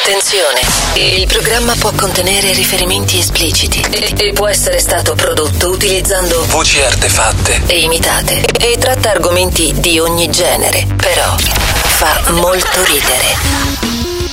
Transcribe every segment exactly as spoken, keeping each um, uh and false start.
Attenzione, il programma può contenere riferimenti espliciti e, e può essere stato prodotto utilizzando voci artefatte e imitate e tratta argomenti di ogni genere, però fa molto ridere.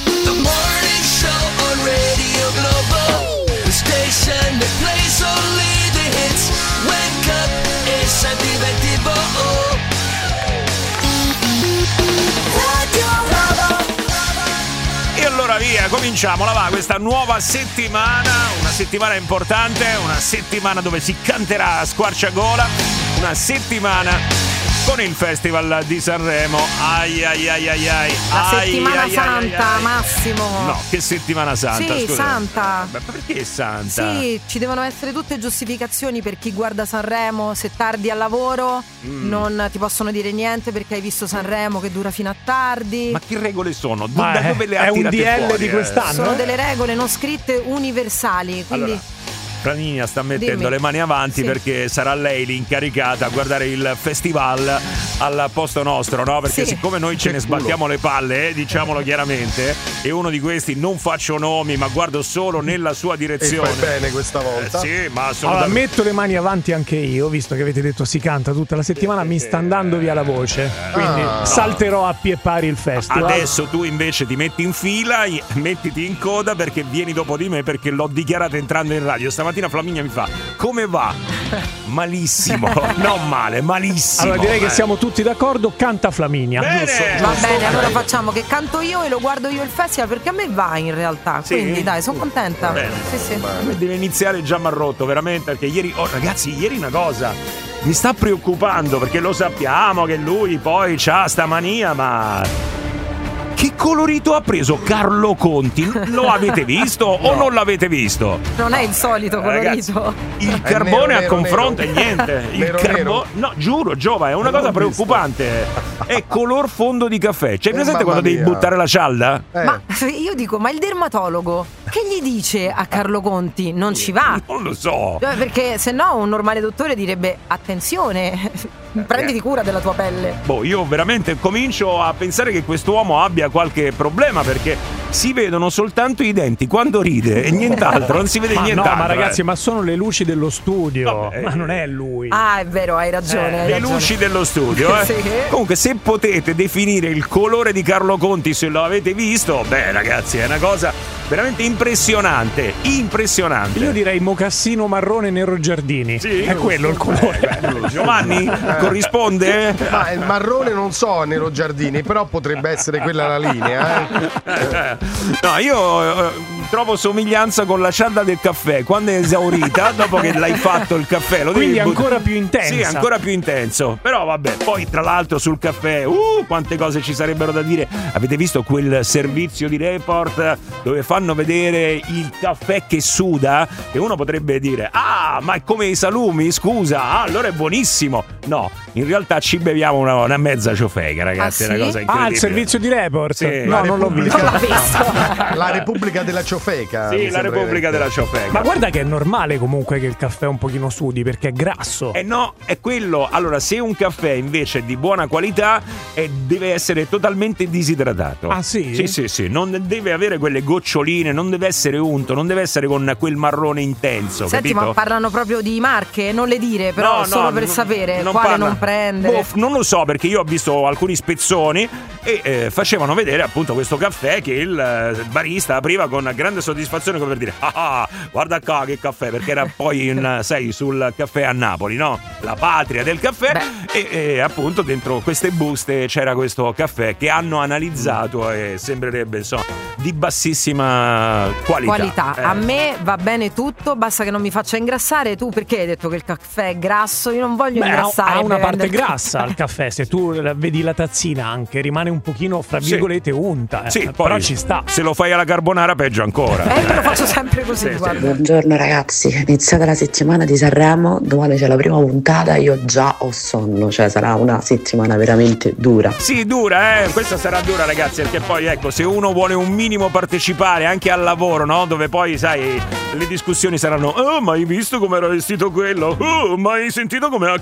E allora via, cominciamola, va, questa nuova settimana, una settimana importante, una settimana dove si canterà a squarciagola, una settimana con il Festival di Sanremo. Ai ai ai ai ai. La ai, settimana ai, santa, ai, ai. Massimo. No, che settimana santa? Sì, scusa. santa. Ma perché santa? Sì, ci devono essere tutte giustificazioni per chi guarda Sanremo. Se tardi al lavoro mm. non ti possono dire niente perché hai visto Sanremo che dura fino a tardi. Ma che regole sono? Ma da è, dove le ha è un D L fuori, di quest'anno? Eh? Sono delle regole non scritte universali, quindi... Allora. Franina sta mettendo Dimmi. le mani avanti, sì, perché sarà lei l'incaricata a guardare il festival al posto nostro, no? Perché sì, siccome noi ce che ne sbattiamo le palle, eh, diciamolo chiaramente, e uno di questi non faccio nomi ma guardo solo nella sua direzione. E fai bene questa volta. Eh, sì, ma allora metto le mani avanti anche io, visto che avete detto si canta tutta la settimana, sì, mi sì, sta andando via la voce, quindi ah, salterò a pie pari il festival. Adesso tu invece ti metti in fila, mettiti in coda perché vieni dopo di me, perché l'ho dichiarato entrando in radio. Stamattina Flaminia mi fa: come va? Malissimo, non male, malissimo. Allora direi eh. che siamo tutti d'accordo, canta Flaminia. Bene. Giusto, Va giusto. bene, allora facciamo che canto io e lo guardo io il festival, perché a me va in realtà, Sì? quindi dai, sono contenta. Bene. Sì, sì. Bene. Deve iniziare già marrotto, veramente, perché ieri, oh ragazzi, ieri una cosa mi sta preoccupando, perché lo sappiamo che lui poi c'ha sta mania, ma che colorito ha preso Carlo Conti? Lo avete visto o No. non l'avete visto? Non è il solito Ragazzi, colorito. il carbone nero, a nero, confronto nero. è niente. Il Nero, carbo- nero. No, giuro, Giova, è una Non cosa l'ho visto. preoccupante. È color fondo di caffè. C'hai Eh, presente mamma quando devi mia. buttare la cialda? Eh. Ma io dico, ma il dermatologo che gli dice a Carlo Conti? Non ci va. Non lo so. Cioè, perché se no un normale dottore direbbe: attenzione, prenditi cura della tua pelle. Boh, io veramente comincio a pensare che quest'uomo abbia qualche problema, perché si vedono soltanto i denti quando ride e nient'altro, non si vede Ma no, nient'altro. ma ragazzi, eh. ma sono le luci dello studio, Vabbè. ma non è lui. Ah, è vero, hai ragione. hai Le ragione. luci dello studio, eh. Sì. Comunque, se potete definire il colore di Carlo Conti, se lo avete visto, beh, ragazzi, è una cosa veramente impressionante. Impressionante. Io direi mocassino marrone nero Giardini. Sì, è quello il colore. Eh, beh, Giovanni, corrisponde? Ma il marrone non so, Nero Giardini, però potrebbe essere quella la linea, eh. No, io eh, trovo somiglianza con la cialda del caffè. Quando è esaurita, dopo che l'hai fatto il caffè, lo Quindi devi but- ancora più intensa. Sì, ancora più intenso. Però vabbè, poi tra l'altro sul caffè, uh, quante cose ci sarebbero da dire. Avete visto quel servizio di report dove fanno vedere il caffè che suda? E uno potrebbe dire: ah, ma è come i salumi, scusa, ah, allora è buonissimo. No, in realtà ci beviamo una, una mezza ciofeca, ragazzi. Ah, È una sì? cosa incredibile. Ah, il servizio di report? Sì. No, La non l'ho visto. Repubblica- Non l'ho visto. La Repubblica della Ciofeca. Sì, mi la sembra Repubblica che- della ciofeca. Ma guarda che è normale comunque che il caffè un pochino sudi perché è grasso. Eh no, è quello. Allora, se un caffè invece è di buona qualità, eh, deve essere totalmente disidratato. Ah, sì? Sì, sì, sì. Non deve avere quelle goccioline, non deve essere unto, non deve essere con quel marrone intenso. Senti, capito? ma parlano proprio di marche, non le dire, però No, solo no, per non- sapere non quale parla- non prendere. Boh, non lo so, perché io ho visto alcuni spezzoni e eh, facevano vedere appunto questo caffè che il eh, barista apriva con grande soddisfazione, come per dire: ah, ah, guarda qua che caffè, perché era poi in, sai, sul caffè a Napoli, no? La patria del caffè. E, e appunto dentro queste buste c'era questo caffè che hanno analizzato e sembrerebbe, insomma, di bassissima qualità. Qualità. Eh. A me va bene tutto, basta che non mi faccia ingrassare. Tu perché hai detto che il caffè è grasso? Io non voglio Beh, ha, ingrassare. ha una bevendo parte il grassa caffè. al caffè, se tu la- vedi la tazzina anche, rimane un pochino, fra Sì. virgolette, unta. eh. Sì, poi però ci sta. se lo fai alla carbonara peggio ancora. Eh, io lo faccio sempre così, Sì, sì. guarda. Buongiorno ragazzi, è iniziata la settimana di Sanremo, domani c'è la prima puntata, io già ho sonno, cioè sarà una settimana veramente dura. Sì, dura, eh. Questa sarà dura, ragazzi, perché poi, ecco, se uno vuole un minimo partecipare anche al lavoro, no? Dove poi, sai, le discussioni saranno: oh, ma hai visto come era vestito quello? Oh, ma hai sentito come ha cantato quella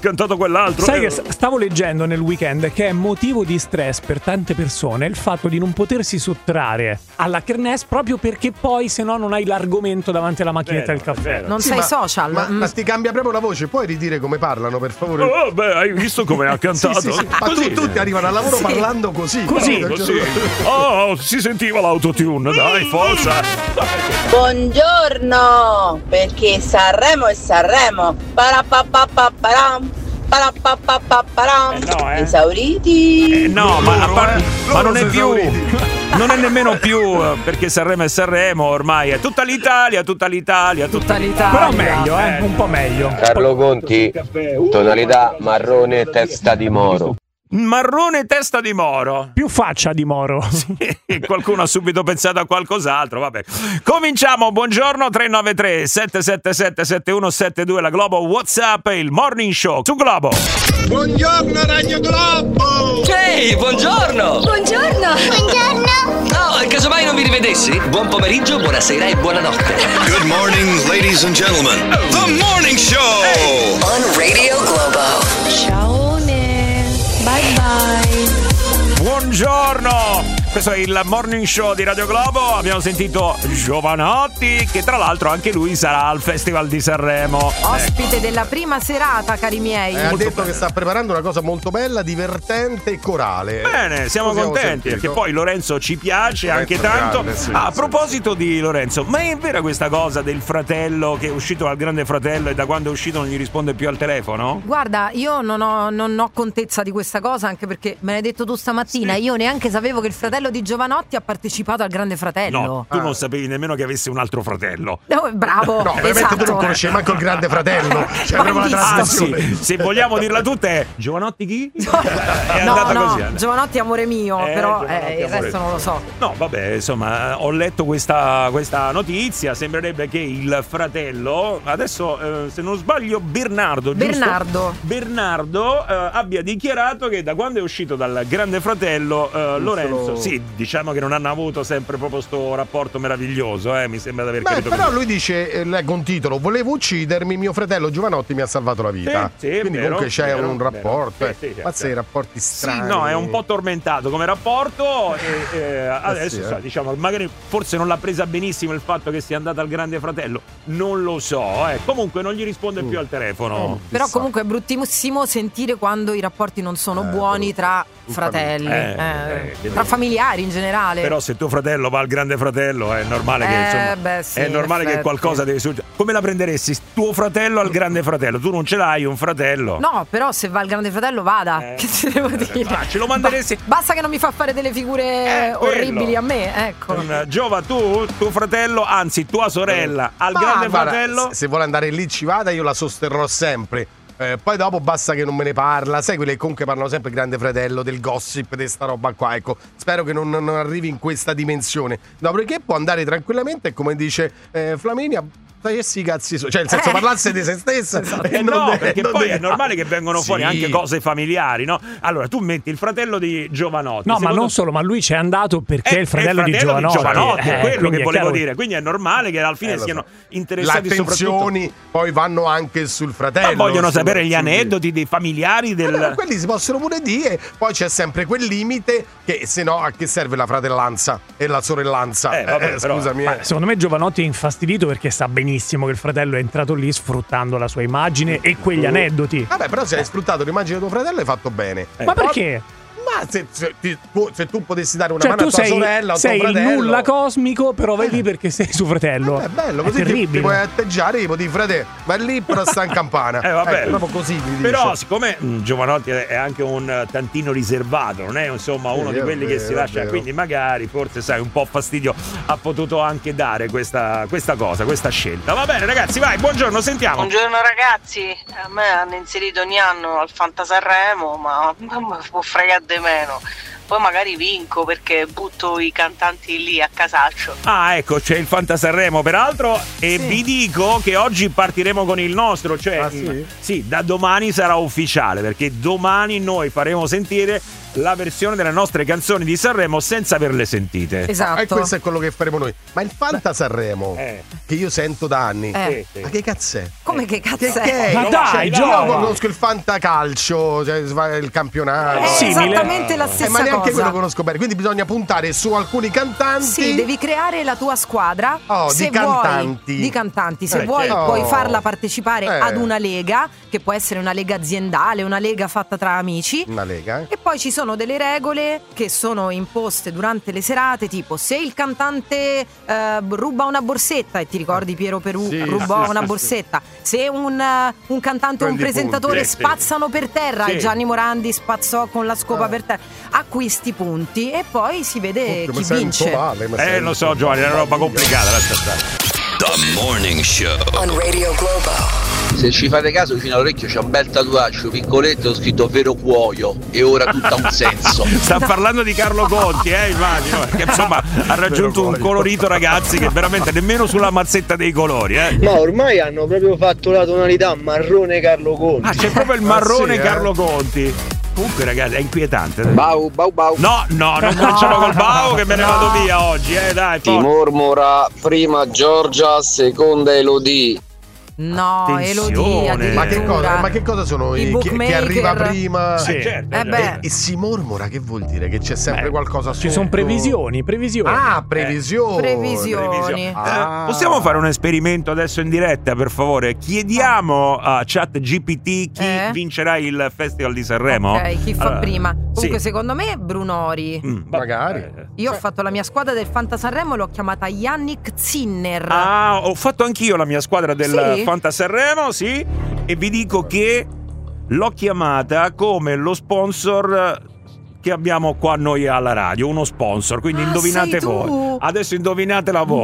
quell'altro. Sai che stavo leggendo nel weekend che è motivo di stress per tante persone il fatto di non potersi sottrarre alla kermesse proprio perché poi se no non hai l'argomento davanti alla macchinetta del caffè. Non Sì, sei ma- social. Ma, Mm. ma ti cambia proprio la voce, puoi ridire come parlano, per favore? Oh, beh, hai visto come ha cantato? Sì, sì, sì. Ma Così. tu, tutti arrivano al lavoro Sì. parlando così. Così, no? così. Oh, si sentiva l'autotune, dai, forza. Buongiorno, perché Sanremo è Sanremo. Parapapapapparam, parapapapapparam. Eh no, eh. Esauriti. Eh, no, ma, a par- eh. ma Loro non è sono più. esauriti. Non è nemmeno più eh, perché Sanremo è Sanremo, ormai è tutta l'Italia, tutta l'Italia, tutta, Tutta l'Italia. Però meglio, eh, un po' meglio. Carlo Conti, tonalità marrone, testa di moro. Marrone testa di moro. Più faccia di Moro. Qualcuno ha subito pensato a qualcos'altro, vabbè. Cominciamo, buongiorno, tre nove tre sette sette sette sette uno sette due, la Globo WhatsApp, il Morning Show su Globo. Buongiorno Radio Globo! Ehi, buongiorno! Buongiorno! Buongiorno! No, casomai non vi rivedessi? Buon pomeriggio, buonasera e buonanotte. Good morning, ladies and gentlemen. The Morning Show! On Radio Globo. Ciao Ne! Bye bye! Buongiorno! Questo è il Morning Show di Radio Globo. Abbiamo sentito Giovanotti, che tra l'altro anche lui sarà al Festival di Sanremo. Ospite della prima serata, cari miei. Eh, ha detto che sta preparando una cosa molto bella, divertente e corale. Bene, siamo Così contenti abbiamo perché sentito. poi Lorenzo ci piace Lorenzo anche tanto. grande, sì, Ah, a sì, proposito di Lorenzo, ma è vera questa cosa del fratello che è uscito dal Grande Fratello e da quando è uscito non gli risponde più al telefono? Guarda, io non ho, non ho contezza di questa cosa, anche perché me l'hai detto tu stamattina. Io neanche sapevo che il fratello di Giovanotti ha partecipato al Grande Fratello. No, tu non sapevi nemmeno che avesse un altro fratello. No, bravo. No, veramente esatto. tu non conoscevi manco il Grande Fratello. Cioè, Ma proprio la chi- Ah trasmissione. sì, se vogliamo dirla tutta è Giovanotti chi? È No, andata no, così. eh. Giovanotti è amore mio, Eh, però Giovanotti eh, il amore resto mio. non lo so. No, vabbè, insomma, ho letto questa, questa notizia. Sembrerebbe che il fratello, adesso eh, se non sbaglio, Bernardo, giusto? Bernardo. Bernardo eh, abbia dichiarato che da quando è uscito dal Grande Fratello, eh, Lorenzo, sì, diciamo che non hanno avuto sempre proprio sto rapporto meraviglioso, eh, mi sembra di aver Beh, capito. però così. lui dice, eh, leggo un titolo: volevo uccidermi, mio fratello Giovanotti mi ha salvato la vita. Sì, sì, Quindi vero, comunque c'è vero, un vero. rapporto. Sì, eh. sì, sì, Pazzi, sì. rapporti Sì, strani. no, è un po' tormentato come rapporto e, e adesso sì, eh. so, diciamo, magari forse non l'ha presa benissimo il fatto che sia andata al Grande Fratello, non lo so, eh. Comunque non gli risponde più al telefono. Però Chissà. comunque è bruttissimo sentire quando i rapporti non sono Eh, buoni tra in fratelli, famiglia. eh, Eh, eh, tra familiari in generale. Però se tuo fratello va al Grande Fratello è normale che Eh, insomma, beh, sì, è in normale che effetti. qualcosa deve succedere. Come la prenderesti? Tuo fratello al Grande Fratello, tu non ce l'hai un fratello? No, però se va al Grande Fratello vada. Eh. Che ti devo dire? Ah, ce lo manderesti? Ba- basta che non mi fa fare delle figure Eh, quello. orribili a me, ecco. Con, Giova, tu, tuo fratello, anzi tua sorella al Ma, Grande guarda, Fratello? se- se vuole andare lì ci vada, io la sosterrò sempre. Eh, poi dopo basta che non me ne parla. Sai, quelle che comunque parlano sempre Grande Fratello, del gossip, di sta roba qua. Ecco, spero che non, non arrivi in questa dimensione. Dopodiché può andare tranquillamente, come dice eh, Flaminia. Facessi i cazzi su, cioè nel senso Eh. parlarsi di se stessa. Eh e non no, de- perché non poi de- è normale che vengono fuori Sì. anche cose familiari, no? Allora, tu metti il fratello di Giovanotti. No, ma secondo- non solo, ma lui c'è andato perché Eh, è il fratello, di Giovanotti. Giovanotti, è Eh, quello quindi che è volevo chiaro- dire. Quindi è normale che alla fine Eh, lo siano so. interessati Le soprattutto. attenzioni poi vanno anche sul fratello. Ma vogliono su- sapere gli su- aneddoti dei familiari del. Vabbè, ma quelli si possono pure dire. Poi c'è sempre quel limite che se no a che serve la fratellanza e la sorellanza. Eh, vabbè, però- scusami. Ma eh. secondo me Giovanotti è infastidito perché sa benissimo che il fratello è entrato lì sfruttando la sua immagine e quegli aneddoti. Vabbè, però se hai sfruttato l'immagine di tuo fratello hai fatto bene. Ma perché? Ma se, se ti- tu, se tu potessi dare una Cioè mano tu a tua sei, sorella o a tuo sei il fratello, nulla cosmico, però vai lì perché sei suo fratello. è bello, È così ti, ti terribile. puoi atteggiare tipo di fratello, vai lì però sta in campana. Eh, vabbè. Ecco, proprio così mi dice. Però, siccome mh, Giovanotti è anche un eh, tantino riservato, non è insomma uno Sì, di è quelli che vero, si è lascia, vero. quindi magari forse sai un po' fastidio ha potuto anche dare questa, questa cosa, questa scelta. Va bene, ragazzi, vai, buongiorno, sentiamo. Buongiorno ragazzi, a me hanno inserito ogni anno al Fantasarremo, ma ma mi può fregare di meno. poi magari vinco perché butto i cantanti lì a casaccio. Ah, ecco, c'è il Fanta Sanremo peraltro e sì. vi dico che oggi partiremo con il nostro, cioè ah, sì? sì, da domani sarà ufficiale perché domani noi faremo sentire la versione delle nostre canzoni di Sanremo senza averle sentite. Esatto. E questo è quello che faremo noi. Ma il Fanta Sanremo eh. che io sento da anni, eh. ma che cazzo è? Come che cazzo che, è? Che è? Ma dai, cioè, Gio, io conosco il Fanta Calcio, cioè il campionato. È simile. esattamente la stessa eh, ma neanche cosa. quello conosco bene. Quindi bisogna puntare su alcuni cantanti. Sì, devi creare la tua squadra oh, se di cantanti. Vuoi, di cantanti. Se eh, vuoi certo. puoi farla partecipare eh. ad una lega, che può essere una lega aziendale, una lega fatta tra amici. Una lega. E poi ci sono delle regole che sono imposte durante le serate, tipo se il cantante eh, ruba una borsetta, e ti ricordi Piero Perù sì, rubò sì, una sì, borsetta, se un, uh, un cantante o un Quelli presentatore punti, sì. spazzano per terra, Sì. Gianni Morandi spazzò con la scopa Ah. per terra, acquisti punti e poi si vede Come chi sento vince. male, ma Eh sento lo so Giovanni, è una roba complicata, lascia stare. The Morning Show. On Radio Globo. Se ci fate caso, vicino all'orecchio c'è un bel tatuaggio piccoletto scritto Vero Cuoio e ora tutto ha un senso. Sta parlando di Carlo Conti, eh, immagino, che insomma ha raggiunto un colorito, ragazzi, che veramente nemmeno sulla mazzetta dei colori, eh. Ma ormai hanno proprio fatto la tonalità marrone Carlo Conti. Ah, c'è proprio il marrone Ah, sì, eh? Carlo Conti. Comunque ragazzi è inquietante. Bau, bau, bau. No, no, non cominciamo col bau che me ne vado via oggi, eh, dai. Si mormora prima Giorgia, seconda Elodie. No, Attenzione. Elodie addirittura. Ma che cosa, ma che cosa sono I i, chi, chi bookmaker. arriva prima? Sì. Eh, certo, Eh beh. E, e si mormora, che vuol dire? Che c'è sempre Beh, qualcosa Ci sotto? sono previsioni, previsioni. Ah, previsioni. Previsioni. Ah. Eh, possiamo fare un esperimento adesso in diretta, per favore? Chiediamo a ChatGPT chi Eh? vincerà il Festival di Sanremo. Ok, chi fa Allora, prima? Comunque sì. secondo me Brunori. Mm, Magari. eh. Io ho fatto la mia squadra del Fanta Sanremo e l'ho chiamata Yannick Zinner. Ah, ho fatto anch'io la mia squadra del Sì? Fanta Sanremo, sì, e vi dico che l'ho chiamata come lo sponsor che abbiamo qua noi alla radio, uno sponsor, quindi Ah, indovinate sei tu? voi. Adesso indovinatela voi.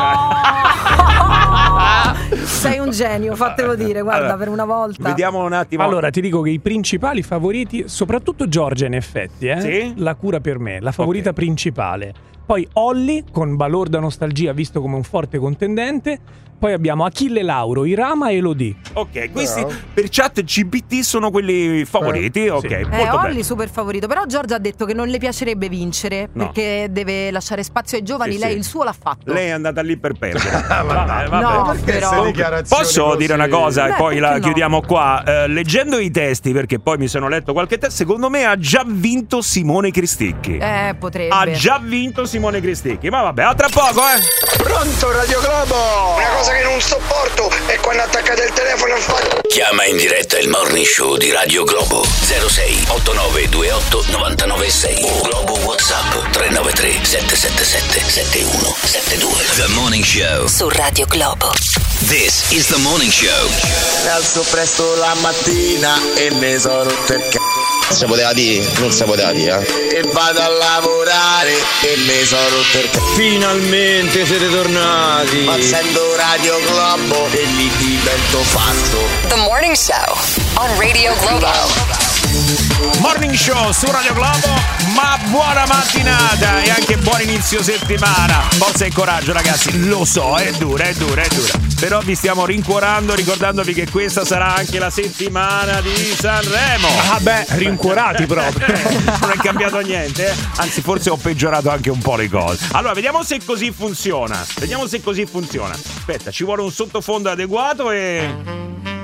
Sei un genio, fatelo dire, guarda, Allora, per una volta. Vediamo un attimo. Allora, ti dico che i principali favoriti, soprattutto Giorgia in effetti, eh? Sì? La cura per me, la favorita Ok. principale. Poi Olli, con Balorda Nostalgia visto come un forte contendente. Poi abbiamo Achille Lauro, Irama e Elodie. Ok, questi Bravo. per ChatGPT sono quelli favoriti. Eh, ok, sì. Eh, molto Olli bene. super favorito, però Giorgia ha detto che non le piacerebbe vincere No. perché deve lasciare spazio ai giovani, Sì, lei sì. il suo l'ha fatto. Lei è andata lì per perdere. vabbè, vabbè. No, Perché però. queste dichiarazioni Posso così? dire una cosa e Beh, poi la perché no? chiudiamo qua? Eh, leggendo i testi, perché poi mi sono letto qualche testo, secondo me ha già vinto Simone Cristicchi. Eh, potrebbe. Ha già vinto Simone Cristicchi. Ma vabbè, a tra poco, eh. Pronto Radio Globo? Una cosa che non sopporto è quando attaccate il telefono e fate... Chiama in diretta il Morning Show di Radio Globo zero sei otto nove due otto nove nove sei o Globo WhatsApp tre nove tre sette sette sette sette uno sette due. The Morning Show Su Radio Globo. This is The Morning Show. Mi alzo presto la mattina e mi sono rotto il c***o. Si poteva dire, non si poteva dire, eh. E vado a lavorare e mi sono rotto il c***o. Finalmente siete tornati. Accendo Radio Globo e li divento pazzo. The Morning Show on Radio Globo. Morning Show su Radio Globo, ma buona mattinata e anche buon inizio settimana. Forza e coraggio ragazzi, lo so, è dura, è dura, è dura. Però vi stiamo rincuorando ricordandovi che questa sarà anche la settimana di Sanremo. Ah beh, rincuorati proprio. Non è cambiato niente, eh? Anzi forse ho peggiorato anche un po' le cose. Allora vediamo se così funziona. Vediamo se così funziona. Aspetta, ci vuole un sottofondo adeguato e...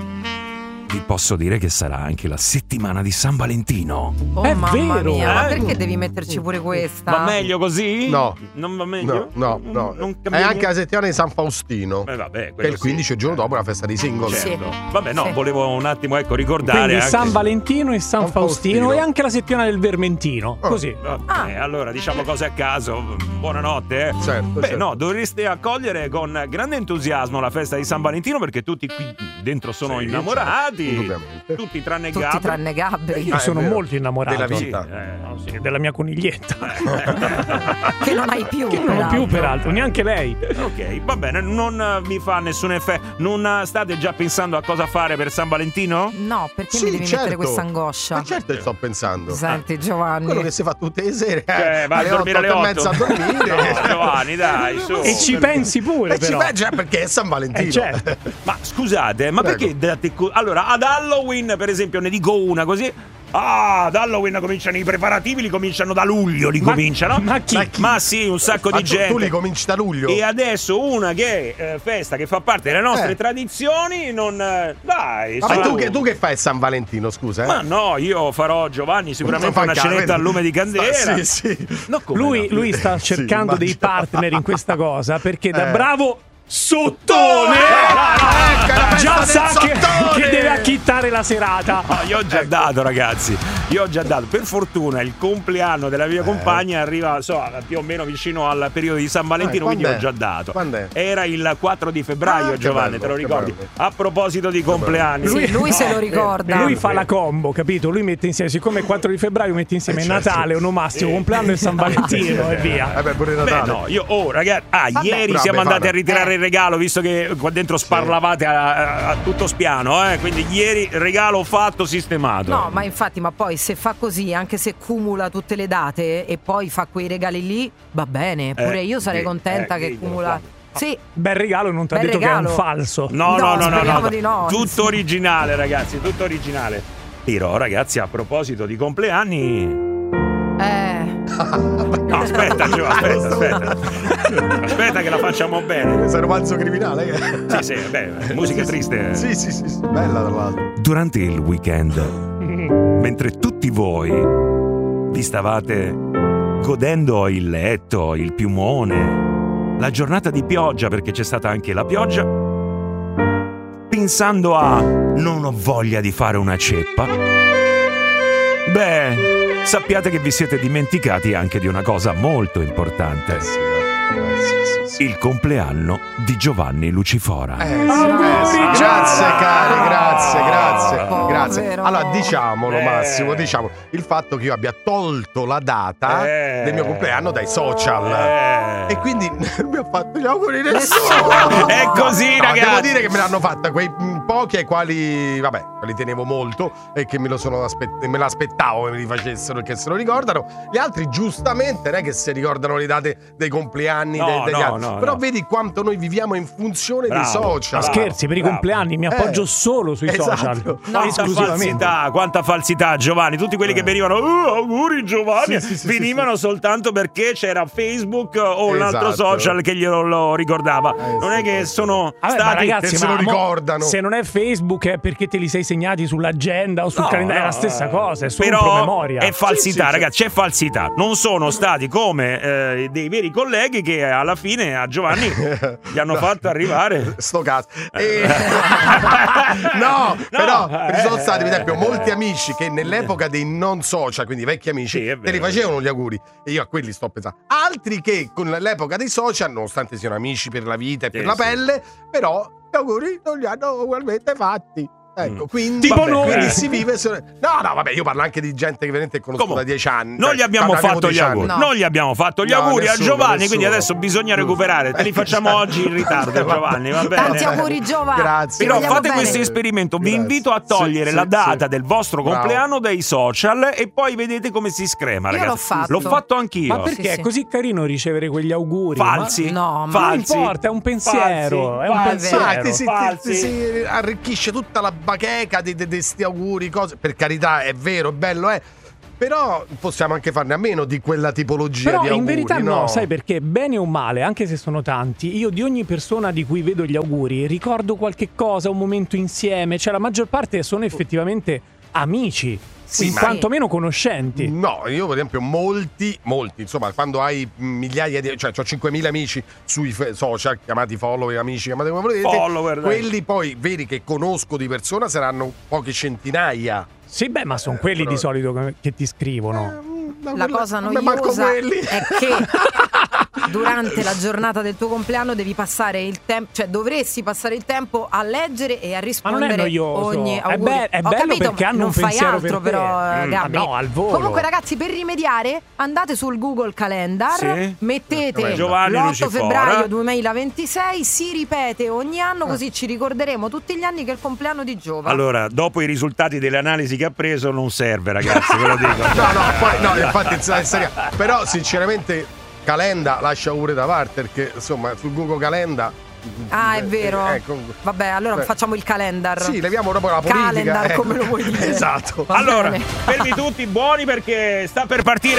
Vi posso dire che sarà anche la settimana di San Valentino. Oh, È mamma vero, mia, ma eh? perché devi metterci pure questa? Va meglio così? No. Non va meglio? No, no, no. Non È cambia anche la niente? settimana di San Faustino. Eh, vabbè, Che è quello il quindici, sì. il giorno dopo la festa dei single. Certo. Sì. Vabbè, no, Sì. volevo un attimo ecco ricordare Quindi anche... San Valentino e San San Faustino, Faustino. e anche la settimana del Vermentino. Oh. Così. Vabbè, allora diciamo cose a caso. Buonanotte. Eh. Certo, Beh, certo. no, dovreste accogliere con grande entusiasmo la festa di San Valentino perché tutti qui dentro sono Sì, innamorati. tutti, tutti tranne Tutti Gabri. tranne Gabri. Io Ah, sono è vero. molto innamorato Della vita. Sì, eh, no, sì, della mia coniglietta. Che non hai più. Che non ho più, peraltro, neanche lei. Ok, va bene, non eh, vi fa nessun effetto. Non eh, state già pensando a cosa fare per San Valentino? No, perché Sì, mi devi certo. mettere questa angoscia? Ma certo che sto pensando. Senti, Giovanni. Quello che si fa tutte le sere. eh, Cioè, vai a alle dormire alle otto e otto. mezza a dormire. No, Giovanni, dai, su. E ci pensi pure, E ci però. pensi, eh, perché è San Valentino. Eh, certo. Ma scusate, ma Prego. perché date co- allora, ad Halloween, per esempio, ne dico una così. Ah, ad Halloween cominciano i preparativi, li cominciano da luglio, li Ma- cominciano. ma chi? Ma, ma sì, un sacco Ma di tu, gente. tu li cominci da luglio? E adesso una che eh, festa che fa parte delle nostre Eh. tradizioni, non eh, dai, Ma su. tu che, tu che fai San Valentino, scusa? Eh? Ma no, io farò Giovanni sicuramente Non fa una caso, cenetta vedi? al lume di candela. Sì, sì. No, come Lui, no? lui sta Sì, cercando dei immagino. partner in questa cosa perché da Eh. bravo sottone Ecco, la già festa sa del che, sottone! che deve acchittare la serata. No, io ho già dato, ragazzi. Io ho già dato. Per fortuna il compleanno della mia compagna arriva, so, più o meno vicino al periodo di San Valentino, Eh, quindi ho quand'è? già dato. Quand'è? Era il quattro di febbraio, Ah, che Giovanni, bello, te lo che ricordi? bello. A proposito di compleanni. Sì, lui se lo ricorda. Lui fa la combo, capito? Lui mette insieme, siccome è quattro di febbraio, mette insieme Eh, certo. Natale, onomastico, compleanno e San Valentino e via. Eh beh, pure Beh, Natale. no, io, oh, ragazzi, ah, Vabbè. ieri Bravo, siamo andati Befana. a ritirare Eh. il regalo, visto che qua dentro sparlavate a, a- a tutto spiano, eh? Quindi ieri regalo fatto, sistemato. No, ma infatti, ma poi se fa così, anche se cumula tutte le date e poi fa quei regali lì, va bene. Pure Eh, io sarei sì, contenta eh, che diglielo, cumula. Flavio. Sì, Bel regalo, non ti ha Bel detto regalo. che è un falso. No, no, No, no, no, speriamo no. di no. Tutto originale, ragazzi, tutto originale. Però, ragazzi, a proposito di compleanni. eh. No, aspetta, Gio, aspetta, aspetta. Aspetta che la facciamo bene. Questo è un romanzo criminale. che- Sì, sì, beh, musica triste. Sì, sì, sì, sì, bella tra l'altro. Durante il weekend, mentre tutti voi vi stavate godendo il letto, il piumone, la giornata di pioggia, perché c'è stata anche la pioggia, pensando a non ho voglia di fare una ceppa, beh, sappiate che vi siete dimenticati anche di una cosa molto importante. Eh sì, eh, sì, sì, sì. Il compleanno di Giovanni Lucifora. Eh, sì, eh, sì. Grazie cari, grazie, grazie, Povero. grazie. Allora diciamolo Eh. Massimo, diciamo il fatto che io abbia tolto la data Eh. del mio compleanno dai social Eh. e quindi non mi ha fatto gli auguri nessuno. È così, No, ragazzi. devo dire che me l'hanno fatta quei mh, pochi ai quali, vabbè, li tenevo molto e che me lo sono aspett- me l'aspettavo che me li facessero e che se lo ricordano. Gli altri giustamente non è che si ricordano le date dei compleanni No, de- degli no, altri. no, Però no. vedi quanto noi viviamo in funzione Bravo, dei social. Ma bravo. scherzi, per i bravo. compleanni mi appoggio Eh. solo sui Esatto. social. No, Quanta esclusivamente. falsità, quanta falsità, Giovanni. Tutti quelli che venivano, oh, auguri Giovanni, Sì, sì, sì, venivano soltanto perché c'era Facebook o un altro Esatto. social che glielo lo ricordava. Eh, non sì, è che sì. sono Vabbè, ma stati ragazzi, che se ma lo mo- ricordano. se non è Facebook è perché te li sei segnati sull'agenda o sul No, calendario, è no, la stessa eh. cosa, è solo Però un promemoria. è falsità, Sì, sì, ragazzi, c'è falsità. Non sono stati come eh, dei veri colleghi che alla fine a Giovanni gli hanno No. fatto arrivare. Sto cazzo. E... no, però eh, ci sono stati, per eh, esempio, molti eh. amici che nell'epoca dei non social, quindi vecchi amici, Sì, è te li vero. facevano gli auguri. E io a quelli sto pensando. Altri che con l'epoca dei social, nonostante siano amici per la vita e per Sì, la sì. pelle, però gli auguri non li hanno ugualmente fatti. Ecco, Mm. quindi, Tipo vabbè, noi. quindi si vive. su- No, no, vabbè, io parlo anche di gente che veramente conosco Come? da dieci anni. Non cioè, gli abbiamo quando avevo fatto gli dieci anni. auguri. No. Non gli abbiamo fatto gli No, auguri nessuno, a Giovanni, nessuno. quindi adesso bisogna Giusto. recuperare. Te li Eh, facciamo oggi in ritardo, Vabbè. Giovanni, va bene? Tanti auguri Giovanni. Grazie. Però Vogliamo fate bene. questo esperimento, vi Grazie. invito a togliere Sì, la sì, data sì. del vostro Bravo. compleanno dai social e poi vedete come si screma, Io ragazzi. l'ho fatto. L'ho fatto anch'io. Ma perché Sì, è sì. così carino ricevere quegli auguri? Falsi? Ma- no, ma- Non falsi. importa, è un pensiero, Falsi. è un Falsi. pensiero. Ah, ti si, ti- Falsi. ti si arricchisce tutta la bacheca di questi auguri, cose. Per carità, è vero, è bello, è. Però possiamo anche farne a meno di quella tipologia Però di auguri. in verità no, no, sai perché? Bene o male, anche se sono tanti, io di ogni persona di cui vedo gli auguri ricordo qualche cosa, un momento insieme, cioè la maggior parte sono effettivamente amici, Sì, in ma- quantomeno conoscenti. No, io per esempio molti, molti, insomma, quando hai migliaia di, cioè ho cinquemila amici sui fe- social, chiamati follower, amici, chiamate come volete, Follower, dai. quelli poi veri che conosco di persona saranno poche centinaia. Sì, beh, ma sono quelli però- di solito che- che ti scrivono. No, La quella- cosa non mi manco noiosa quelli. è che durante la giornata del tuo compleanno devi passare il tempo, cioè dovresti passare il tempo a leggere e a rispondere ogni è, be- è Ho bello capito, perché hanno non un fai pensiero altro per te. però Mm, Gabri. no, al volo. Comunque ragazzi, per rimediare andate sul Google Calendar, Sì. mettete Giovanni l'otto Lucifora. febbraio duemilaventisei, si ripete ogni anno, così ci ricorderemo tutti gli anni che è il compleanno di Giova. Allora, dopo i risultati delle analisi che ha preso, non serve, ragazzi, ve lo dico. No, no, poi, no, infatti, in serio, però sinceramente Calenda lascia pure da parte, perché insomma sul Google Calenda. Ah, è vero. Eh, ecco. Vabbè, allora Beh. facciamo il calendar. Sì, leviamo proprio la politica. Calendar, ecco. come lo vuoi dire. Esatto. Va Allora, bene. fermi tutti buoni perché sta per partire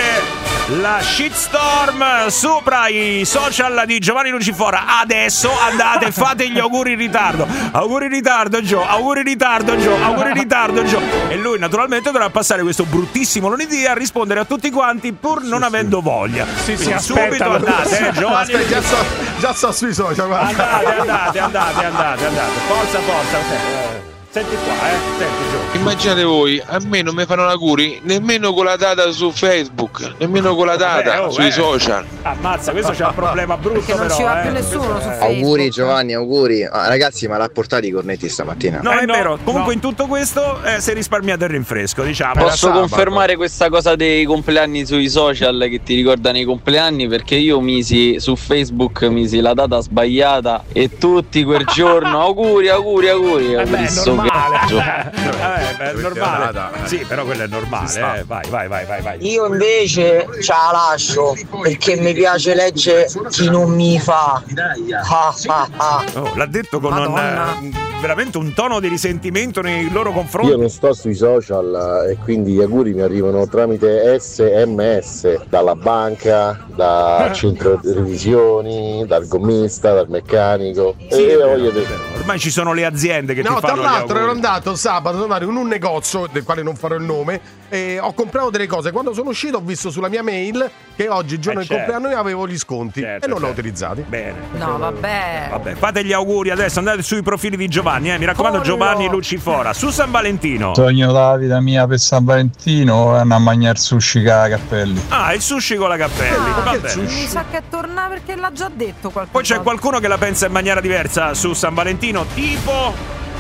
la shitstorm sopra i social di Giovanni Lucifora. Adesso andate, fate gli auguri in ritardo. Auguri in ritardo, Gio. Auguri in ritardo, Gio. Auguri in ritardo, Gio. E lui naturalmente dovrà passare questo bruttissimo lunedì a rispondere a tutti quanti pur non sì, avendo voglia. Sì, sì, Quindi subito aspetta, andate, eh, Giovanni. Aspetta, già so, già so sui social, guarda. Andate, andate, andate, andate, andate. Forza, forza. Eh, Senti qua, eh. Senti, Gio. Immaginate voi, a me non mi fanno auguri nemmeno con la data su Facebook, nemmeno con la data Vabbè, oh, sui eh. social. Ammazza, questo c'è un problema brutto. Perché non però, ci va eh. più nessuno su Facebook. Auguri Giovanni, auguri. Ah, ragazzi, ma l'ha portati i cornetti stamattina? No, è Eh, no, vero. Comunque no. in tutto questo eh, si è risparmiato il rinfresco, diciamo. Posso sabato. confermare questa cosa dei compleanni sui social che ti ricordano i compleanni, perché io misi su Facebook misi la data sbagliata e tutti quel giorno auguri, auguri, auguri. Eh beh, auguri, è sto normale. cazzo. Eh, beh, è normale. andata. Sì, però quello è normale. Eh. Vai, vai, vai, vai, vai. Io invece ce la lascio perché mi piace leggere chi non mi fa. Ah, ah, ah. Oh, l'ha detto con un, eh, veramente un tono di risentimento nei loro confronti. Io non sto sui social e quindi gli auguri mi arrivano tramite S M S dalla banca, dal centro revisioni, dal gommista, dal meccanico. Sì, e è vero, voglio è dire, vero. Ormai ci sono le aziende che No, ti tra fanno gli l'altro ero auguri. andato sabato, sono andato in un negozio del quale non farò il nome e ho comprato delle cose. Quando sono uscito ho visto sulla mia mail che oggi, giorno Eh, del certo. compleanno, io avevo gli sconti Certo, e non li ho certo. utilizzati. Bene. No, vabbè. Vabbè, fate gli auguri adesso, andate sui profili di Giovanni, eh. Mi raccomando, Pollo. Giovanni Lucifora. Su San Valentino. Sogno della vita mia per San Valentino è andare a mangiare sushi con la Cappelli. Ah, il sushi con la Cappelli. Ah, Va bene. mi sa che torna perché l'ha già detto qualcuno. Poi c'è qualcuno che la pensa in maniera diversa su San Valentino, tipo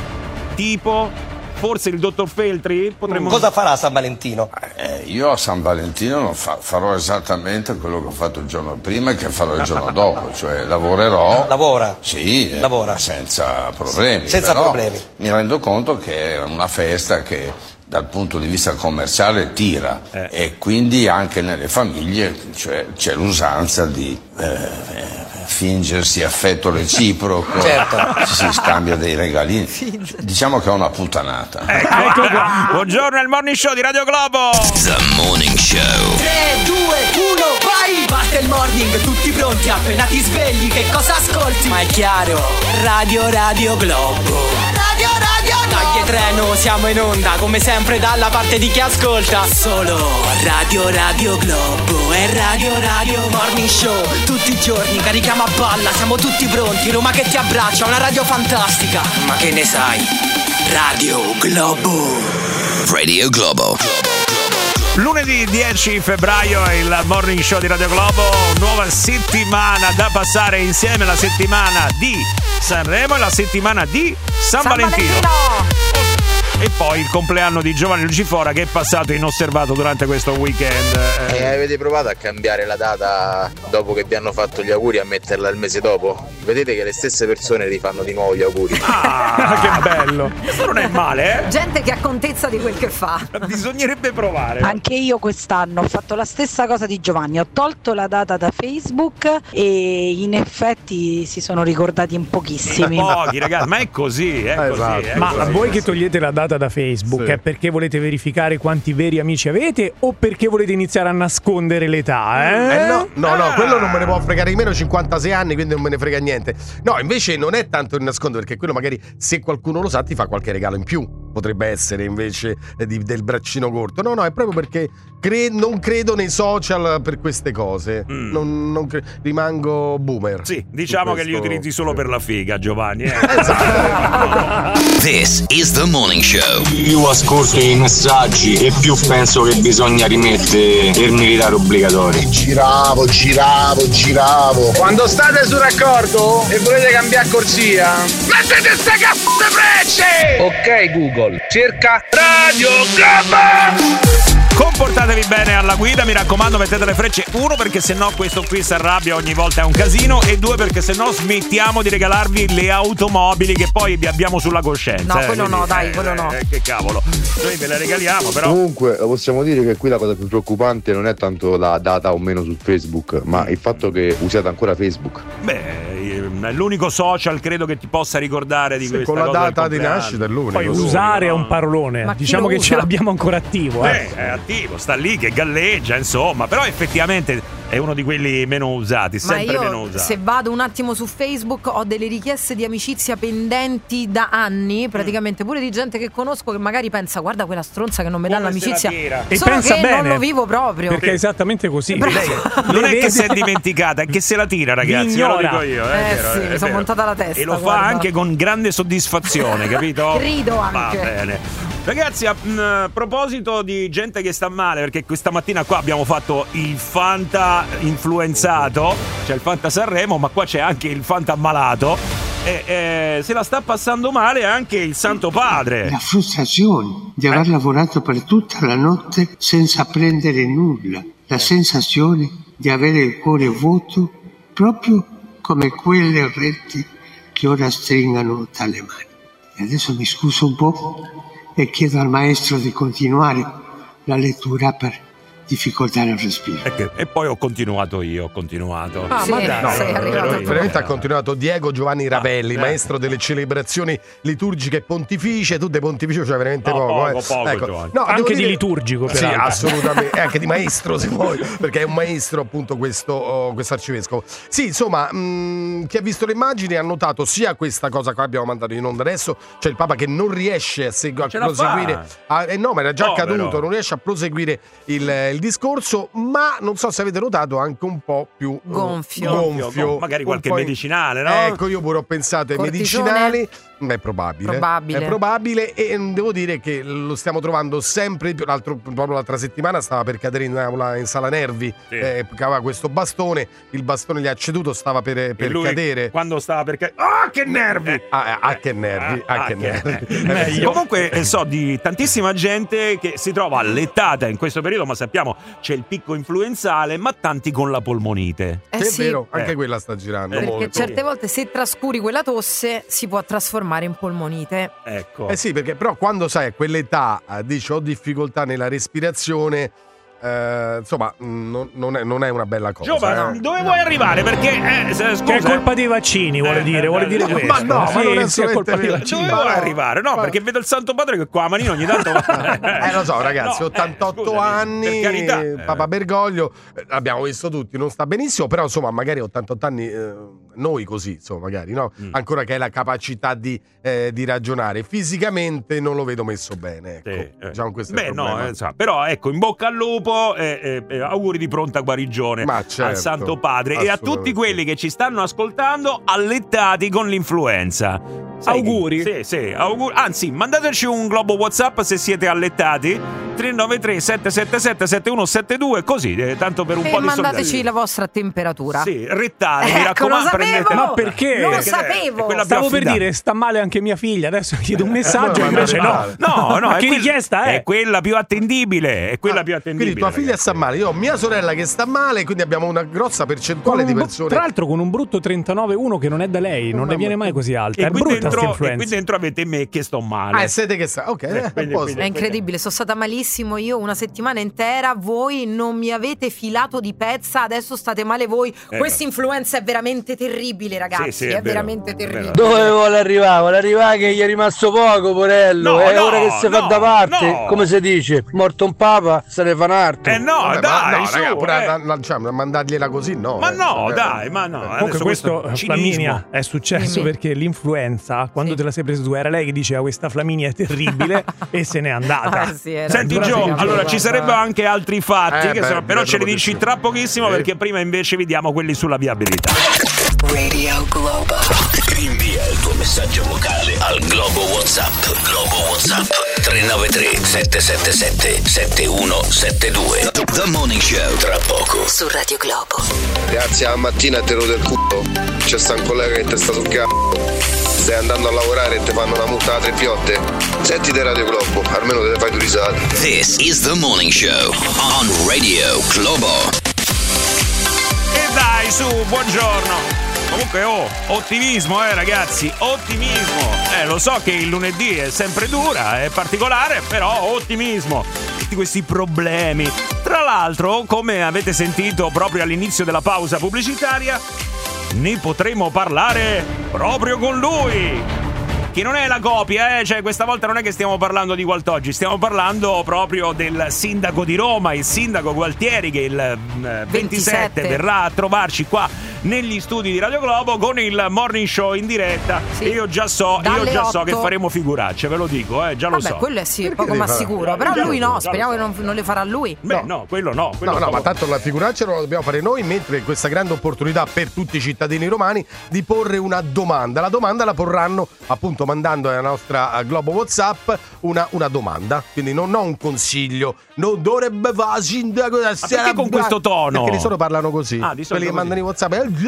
tipo forse il dottor Feltri? Potremmo... Cosa farà a San Valentino? Eh, io a San Valentino non fa- farò esattamente quello che ho fatto il giorno prima e che farò il giorno dopo, cioè lavorerò. Lavora? Sì, eh, Lavora. senza problemi. Senza però problemi. Mi rendo conto che è una festa che dal punto di vista commerciale tira Eh. e quindi anche nelle famiglie cioè, c'è l'usanza di eh, eh, fingersi affetto reciproco, Certo. ci si scambia dei regalini. Diciamo che è una puttanata. Ecco, buongiorno al Morning Show di Radio Globo. The Morning Show. tre, due, uno, vai! Parte il morning, tutti pronti, appena ti svegli, che cosa ascolti? Ma è chiaro, Radio Radio Globo. Radio Radio Globo. Dai treno, siamo in onda, come sempre dalla parte di chi ascolta. Solo Radio Radio Globo e Radio Radio Morning Show. Tutti i giorni carichiamo a palla, siamo tutti pronti, Roma che ti abbraccia, una radio fantastica. Ma che ne sai? Radio Globo. Radio Globo. Lunedì dieci febbraio è il Morning Show di Radio Globo, nuova settimana da passare insieme, la settimana di Sanremo e la settimana di San, San Valentino. Valentino. E poi il compleanno di Giovanni Lucifora che è passato inosservato durante questo weekend. E Eh, avete provato a cambiare la data dopo che vi hanno fatto gli auguri, a metterla il mese dopo? Vedete che le stesse persone rifanno di nuovo gli auguri. Ah, che bello. Questo non è male, Gente che ha contezza di quel che fa. eh? Bisognerebbe provare. Anche io quest'anno ho fatto la stessa cosa di Giovanni, ho tolto la data da Facebook e in effetti si sono ricordati in pochissimi. Pochi ragazzi, ma è così, è così. Esatto. È Ma così. voi che togliete la data da Facebook Sì. è perché volete verificare quanti veri amici avete o perché volete iniziare a nascondere l'età? Eh? Eh no, no, no, Ah. quello non me ne può fregare di meno, cinquantasei anni, quindi non me ne frega niente. No, invece non è tanto il nascondere, perché quello magari se qualcuno lo sa ti fa qualche regalo in più. potrebbe essere invece eh, di, del braccino corto. No, no, è proprio perché cre- non credo nei social per queste cose. Mm. Non, non cre- rimango boomer. Sì, diciamo che li utilizzi solo per la figa, Giovanni. Eh. Esatto. This is the morning show. Io ascolto i messaggi e più penso che bisogna rimettere il militare obbligatorio. Giravo, giravo, giravo. Quando state sul raccordo e volete cambiare corsia, mettete ste c***o frecce! Ok Google, cerca Radio Globo! Comportatevi bene alla guida, mi raccomando, mettete le frecce. Uno, perché sennò questo qui si arrabbia ogni volta, è un casino. E due, perché sennò smettiamo di regalarvi le automobili che poi vi abbiamo sulla coscienza. No, eh, quello quindi, no, dai, eh, quello no. Eh, che cavolo. Noi ve le regaliamo, però. Comunque possiamo dire che qui la cosa più preoccupante non è tanto la data o meno su Facebook, ma il fatto che usiate ancora Facebook. Beh, è l'unico social credo che ti possa ricordare di sì, questa con la cosa data di nascita è l'unico. Poi usare è un parolone. Ma diciamo che usa? ce l'abbiamo ancora attivo. Eh. Eh, è attivo, sta lì che galleggia, insomma. Però effettivamente è uno di quelli meno usati, sempre Ma io, meno usati. se vado un attimo su Facebook, ho delle richieste di amicizia pendenti da anni, praticamente pure di gente che conosco che magari pensa: guarda quella stronza che non mi dà Come l'amicizia. se la tira. E Solo pensa che bene, non lo vivo proprio. Perché è esattamente così. Lei non è che si è dimenticata, è che se la tira, ragazzi. Io lo dico io. Eh, Eh vero, sì, è mi sono vero. montata la testa. E lo guarda. fa anche con grande soddisfazione, capito? Rido anche. Va bene. Ragazzi, a mh, proposito di gente che sta male, perché questa mattina qua abbiamo fatto il Fanta influenzato, c'è il Fanta Sanremo, ma qua c'è anche il Fanta ammalato. E eh, se la sta passando male anche il Santo Padre. La frustrazione di aver lavorato per tutta la notte senza prendere nulla, la sensazione di avere il cuore vuoto, proprio come quelle orrette che ora stringano dalle mani. E adesso mi scuso un po' e chiedo al maestro di continuare la lettura per difficoltà nel respiro. E, che, e poi ho continuato io, ho continuato. Ah, sì, ma dai, No, sei no, arrivato no, tu. veramente ha continuato Diego Giovanni Ravelli, Ah, eh. maestro delle celebrazioni liturgiche pontificie. Tu dei pontificio c'è veramente No, poco. poco, eh. poco, ecco. Giovanni. No, devo Anche di dire- liturgico, Sì, peraltro. assolutamente. E anche di maestro, se vuoi, perché è un maestro, appunto, questo, oh, questo arcivescovo. Sì, insomma, mh, chi ha visto le immagini ha notato sia questa cosa che abbiamo mandato in onda adesso, cioè il Papa che non riesce a, segu- a Ce la proseguire. fa. a- eh no, ma era già Povero. accaduto, non riesce a proseguire il, il discorso, ma non so se avete notato anche un po' più eh, Gonfio. gonfio. Magari Un qualche po' in- medicinale, no? Ecco, io pure ho pensato ai Cortisone? medicinali. Beh, è probabile. Probabile. È probabile e mm, devo dire che lo stiamo trovando sempre di più. L'altro, proprio l'altra settimana stava per cadere in, aula, in sala nervi, Sì. eh, perché aveva questo bastone, il bastone gli ha ceduto, stava per, E per lui, cadere. quando stava per cadere. Ah, che nervi! Ah, ah, che nervi, ah, Ah, che che- nervi. Meglio. Comunque eh, so di tantissima gente che si trova allettata in questo periodo, ma sappiamo c'è il picco influenzale, ma tanti con la polmonite. Eh Sì, sì, è vero, anche Eh. quella sta girando Perché perché molto. certe volte se trascuri quella tosse si può trasformare in polmonite. Ecco. Eh sì, perché però quando sai a quell'età eh, dici ho difficoltà nella respirazione, eh, insomma, mh, non, non, è, non è una bella cosa. Giovanni, eh. dove vuoi arrivare? Perché eh, se- scusa, Che è colpa dei vaccini, vuole Eh, dire, eh, vuole dire eh, questo. ma no, ma Sì, non è sì, è colpa dei assolutamente vaccini. dove Ma vuoi no, arrivare? No, ma- perché vedo il Santo Padre che qua a manino ogni tanto Eh lo so ragazzi, No, eh, ottantotto scusami, anni, per carità. eh, Papa Bergoglio, eh, l'abbiamo visto tutti, non sta benissimo, però insomma magari ottantotto anni, eh, noi così, insomma magari, no? Mm. Ancora che hai la capacità di, eh, di ragionare, fisicamente non lo vedo messo bene, ecco. Sì, eh. Diciamo questo è Beh, il no, problema. eh, insomma, però ecco, in bocca al lupo e eh, eh, auguri di pronta guarigione Ma certo, al Santo Padre e a tutti assolutamente. quelli che ci stanno ascoltando allettati con l'influenza. Sai Auguri. che- Sì, sì, auguri. Anzi, mandateci un globo WhatsApp se siete allettati. tre nove tre sette sette sette sette uno sette due, così, eh, tanto per un E po' di mandateci solidarietà. la vostra temperatura. Sì, rettate, mi Ecco, raccomando, lo sapevo! prendete. Ma perché? Lo Perché sapevo! è quella più Stavo per affidabile. dire, sta male anche mia figlia, adesso chiedo un messaggio Eh, e ma invece no. male. No, no, Ma è che quella- richiesta è? È quella più attendibile, è quella Ah, più attendibile. quindi tua figlia ragazzi. sta male, io ho mia sorella che sta male, quindi abbiamo una grossa percentuale Con di un bru- persone. Tra l'altro con un brutto trentanove uno che non è da lei, non ne viene mai così alta. E È qui, brutta sta dentro, e qui influenza. dentro avete me che sto male. Ah, e siete che sta? Ok, Eh, eh, a quindi- posto. quindi- È incredibile, sono stata malissima malissimo io una settimana intera, voi non mi avete filato di pezza, adesso state male voi. Eh, Questa influenza è veramente terribile, ragazzi. Sì, sì, è è vero, veramente è terribile. vero. Dove vuole arrivare? Vuole arrivare che gli è rimasto poco, porello. No, è no, ora che si no, fa da parte. no. Come si dice? Morto un papa, se ne fa un altro. Eh no, Vabbè, dai, ma no, su, raga, pure eh. a- a- cioè, mandargliela così, no. Ma eh. no, Eh, dai, ma no. Comunque Adesso questo, cinismo. Flaminia, è successo Dimmi. perché l'influenza, quando te la sei presa tu, era lei che diceva questa Flaminia è terribile e se n'è andata. Ah, sì, era Senti dura Gio, figura, allora guarda. ci sarebbero anche altri fatti, Eh, che beh, sono- però direi ce li proprio dici di sì. tra pochissimo, Sì. perché prima invece vi diamo quelli sulla viabilità. Radio Globo. Invia il tuo messaggio vocale al Globo WhatsApp. Globo WhatsApp tre nove tre sette sette sette sette uno sette due. The Morning Show tra poco Su Radio Globo. Grazie alla mattina te lo del culo. C'è sta un collega che te sta sul cazzo. Stai andando a lavorare e ti fanno una multa da tre piotte. Sentite Radio Globo, almeno te le fai due risate. This is The Morning Show on Radio Globo. E dai, su, buongiorno. Comunque, oh, ottimismo, eh, ragazzi, ottimismo. Eh, lo so che il lunedì è sempre dura, è particolare, però ottimismo. Tutti questi problemi. Tra l'altro, come avete sentito proprio all'inizio della pausa pubblicitaria, ne potremo parlare proprio con lui. Che non è la copia, eh? Cioè questa volta non è che stiamo parlando di Gualtoggi, stiamo parlando proprio del sindaco di Roma, il sindaco Gualtieri, che il eh, ventisette, ventisette verrà a trovarci qua negli studi di Radio Globo con il morning show in diretta. Sì. E io già so, io Dalle già so otto. che faremo figuracce, ve lo dico, eh, già lo Vabbè, so. quello è sì, Perché poco devi ma fare- sicuro. Però Già lo lui so, no, già lo speriamo so. che non, non le farà lui. Beh, no, quello no, quello No, no, proprio- ma tanto la figuraccia lo dobbiamo fare noi, mentre questa grande opportunità per tutti i cittadini romani di porre una domanda. La domanda la porranno appunto mandando alla nostra eh, Globo WhatsApp una, una domanda, quindi non ho un consiglio, non dovrebbe fare sindaco da perché con questo tono? Perché di solito parlano così, Ah, di solito quelli che così. mandano i WhatsApp